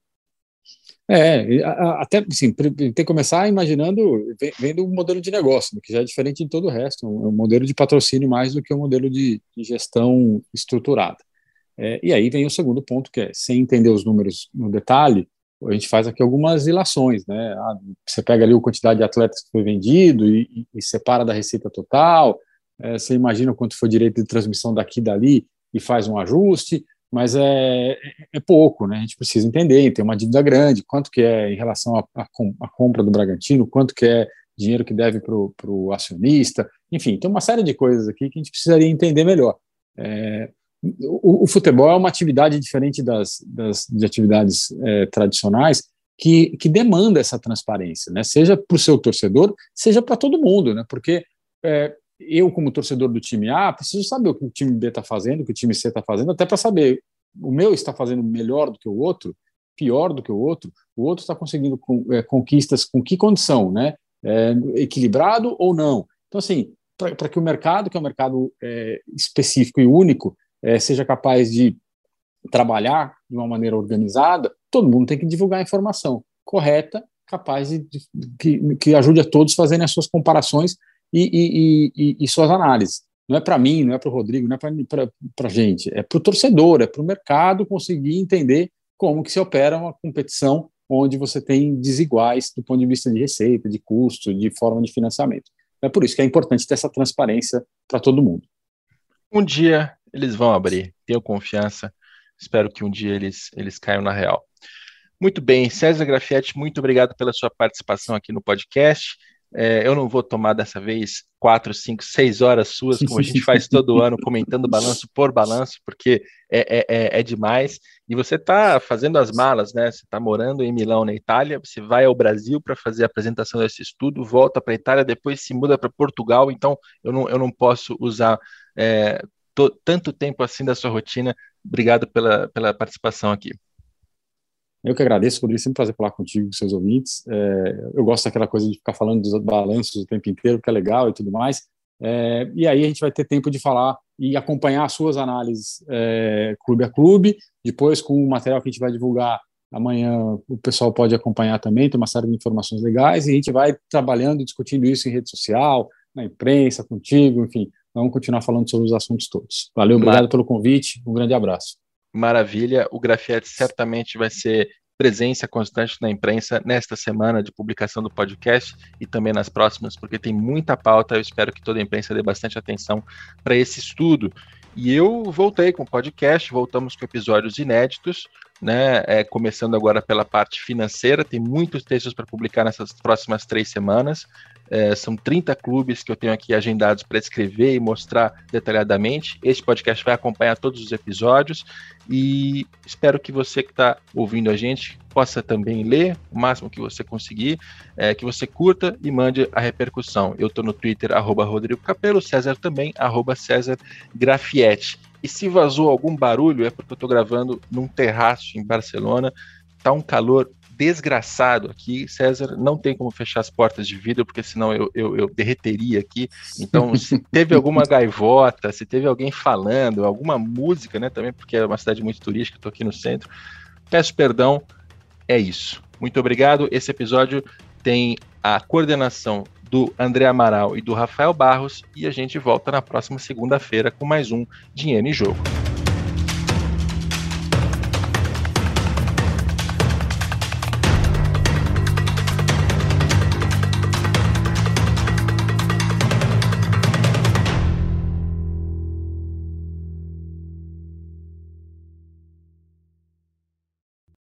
[SPEAKER 2] É, até assim, tem que começar imaginando, vendo o modelo de negócio, que já é diferente de todo o resto, é um modelo de patrocínio mais do que um modelo de, de gestão estruturada. É, e aí vem o segundo ponto, que é, sem entender os números no detalhe, a gente faz aqui algumas ilações, né? Ah, você pega ali a quantidade de atletas que foi vendido e, e, e separa da receita total, é, você imagina quanto foi direito de transmissão daqui e dali e faz um ajuste, mas é, é pouco, né? A gente precisa entender, tem uma dívida grande, quanto que é em relação à compra do Bragantino, quanto que é dinheiro que deve para o acionista, enfim, tem uma série de coisas aqui que a gente precisaria entender melhor. É, o, o futebol é uma atividade diferente das, das de atividades é, tradicionais que, que demanda essa transparência, né? Seja para o seu torcedor, seja para todo mundo, né? Porque é, eu, como torcedor do time A, preciso saber o que o time B está fazendo, o que o time C está fazendo, até para saber o meu está fazendo melhor do que o outro, pior do que o outro, o outro está conseguindo é, conquistas com que condição, né? É, equilibrado ou não. Então, assim, para que o mercado, que é um mercado é, específico e único, é, seja capaz de trabalhar de uma maneira organizada, todo mundo tem que divulgar a informação correta, capaz de, de que, que ajude a todos a fazerem as suas comparações E, e, e, e suas análises. Não é para mim, não é para o Rodrigo, não é para a gente, é para o torcedor, é para o mercado conseguir entender como que se opera uma competição onde você tem desiguais do ponto de vista de receita, de custo, de forma de financiamento. É por isso que é importante ter essa transparência para todo mundo.
[SPEAKER 1] Um dia eles vão abrir, tenho confiança, espero que um dia eles, eles caiam na real. Muito bem, César Grafietti, muito obrigado pela sua participação aqui no podcast. É, eu não vou tomar dessa vez quatro, cinco, seis horas suas, como a gente faz todo ano, comentando balanço por balanço, porque é, é, é, é demais. E você está fazendo as malas, né? Você está morando em Milão, na Itália, você vai ao Brasil para fazer a apresentação desse estudo, volta para a Itália, depois se muda para Portugal, então eu não, eu não posso usar é, to, tanto tempo assim da sua rotina. Obrigado pela, pela participação aqui.
[SPEAKER 2] Eu que agradeço, Rodrigo, sempre um prazer falar contigo, com seus ouvintes. É, eu gosto daquela coisa de ficar falando dos balanços o tempo inteiro, que é legal e tudo mais. É, e aí a gente vai ter tempo de falar e acompanhar as suas análises é, clube a clube. Depois, com o material que a gente vai divulgar amanhã, o pessoal pode acompanhar também, tem uma série de informações legais, e a gente vai trabalhando e discutindo isso em rede social, na imprensa, contigo, enfim. Vamos continuar falando sobre os assuntos todos. Valeu, obrigado Mar... pelo convite, um grande abraço.
[SPEAKER 1] Maravilha, o Grafietti certamente vai ser presença constante na imprensa nesta semana de publicação do podcast e também nas próximas, porque tem muita pauta. Eu espero que toda a imprensa dê bastante atenção para esse estudo. E eu voltei com o podcast, voltamos com episódios inéditos, né? É, começando agora pela parte financeira, tem muitos textos para publicar nessas próximas três semanas. É, são trinta clubes que eu tenho aqui agendados para escrever e mostrar detalhadamente. Este podcast vai acompanhar todos os episódios e espero que você que está ouvindo a gente possa também ler o máximo que você conseguir, é, que você curta e mande a repercussão. Eu estou no Twitter, arroba Rodrigo Capello, César também, arroba César Grafietti. E se vazou algum barulho é porque eu estou gravando num terraço em Barcelona, tá um calor desgraçado aqui, César, não tem como fechar as portas de vidro, porque senão eu, eu, eu derreteria aqui. Então, se teve alguma gaivota, se teve alguém falando, alguma música, né, também, porque é uma cidade muito turística, estou aqui no centro, peço perdão, é isso. Muito obrigado, esse episódio tem a coordenação do André Amaral e do Rafael Barros, e a gente volta na próxima segunda-feira com mais um Dinheiro em Jogo.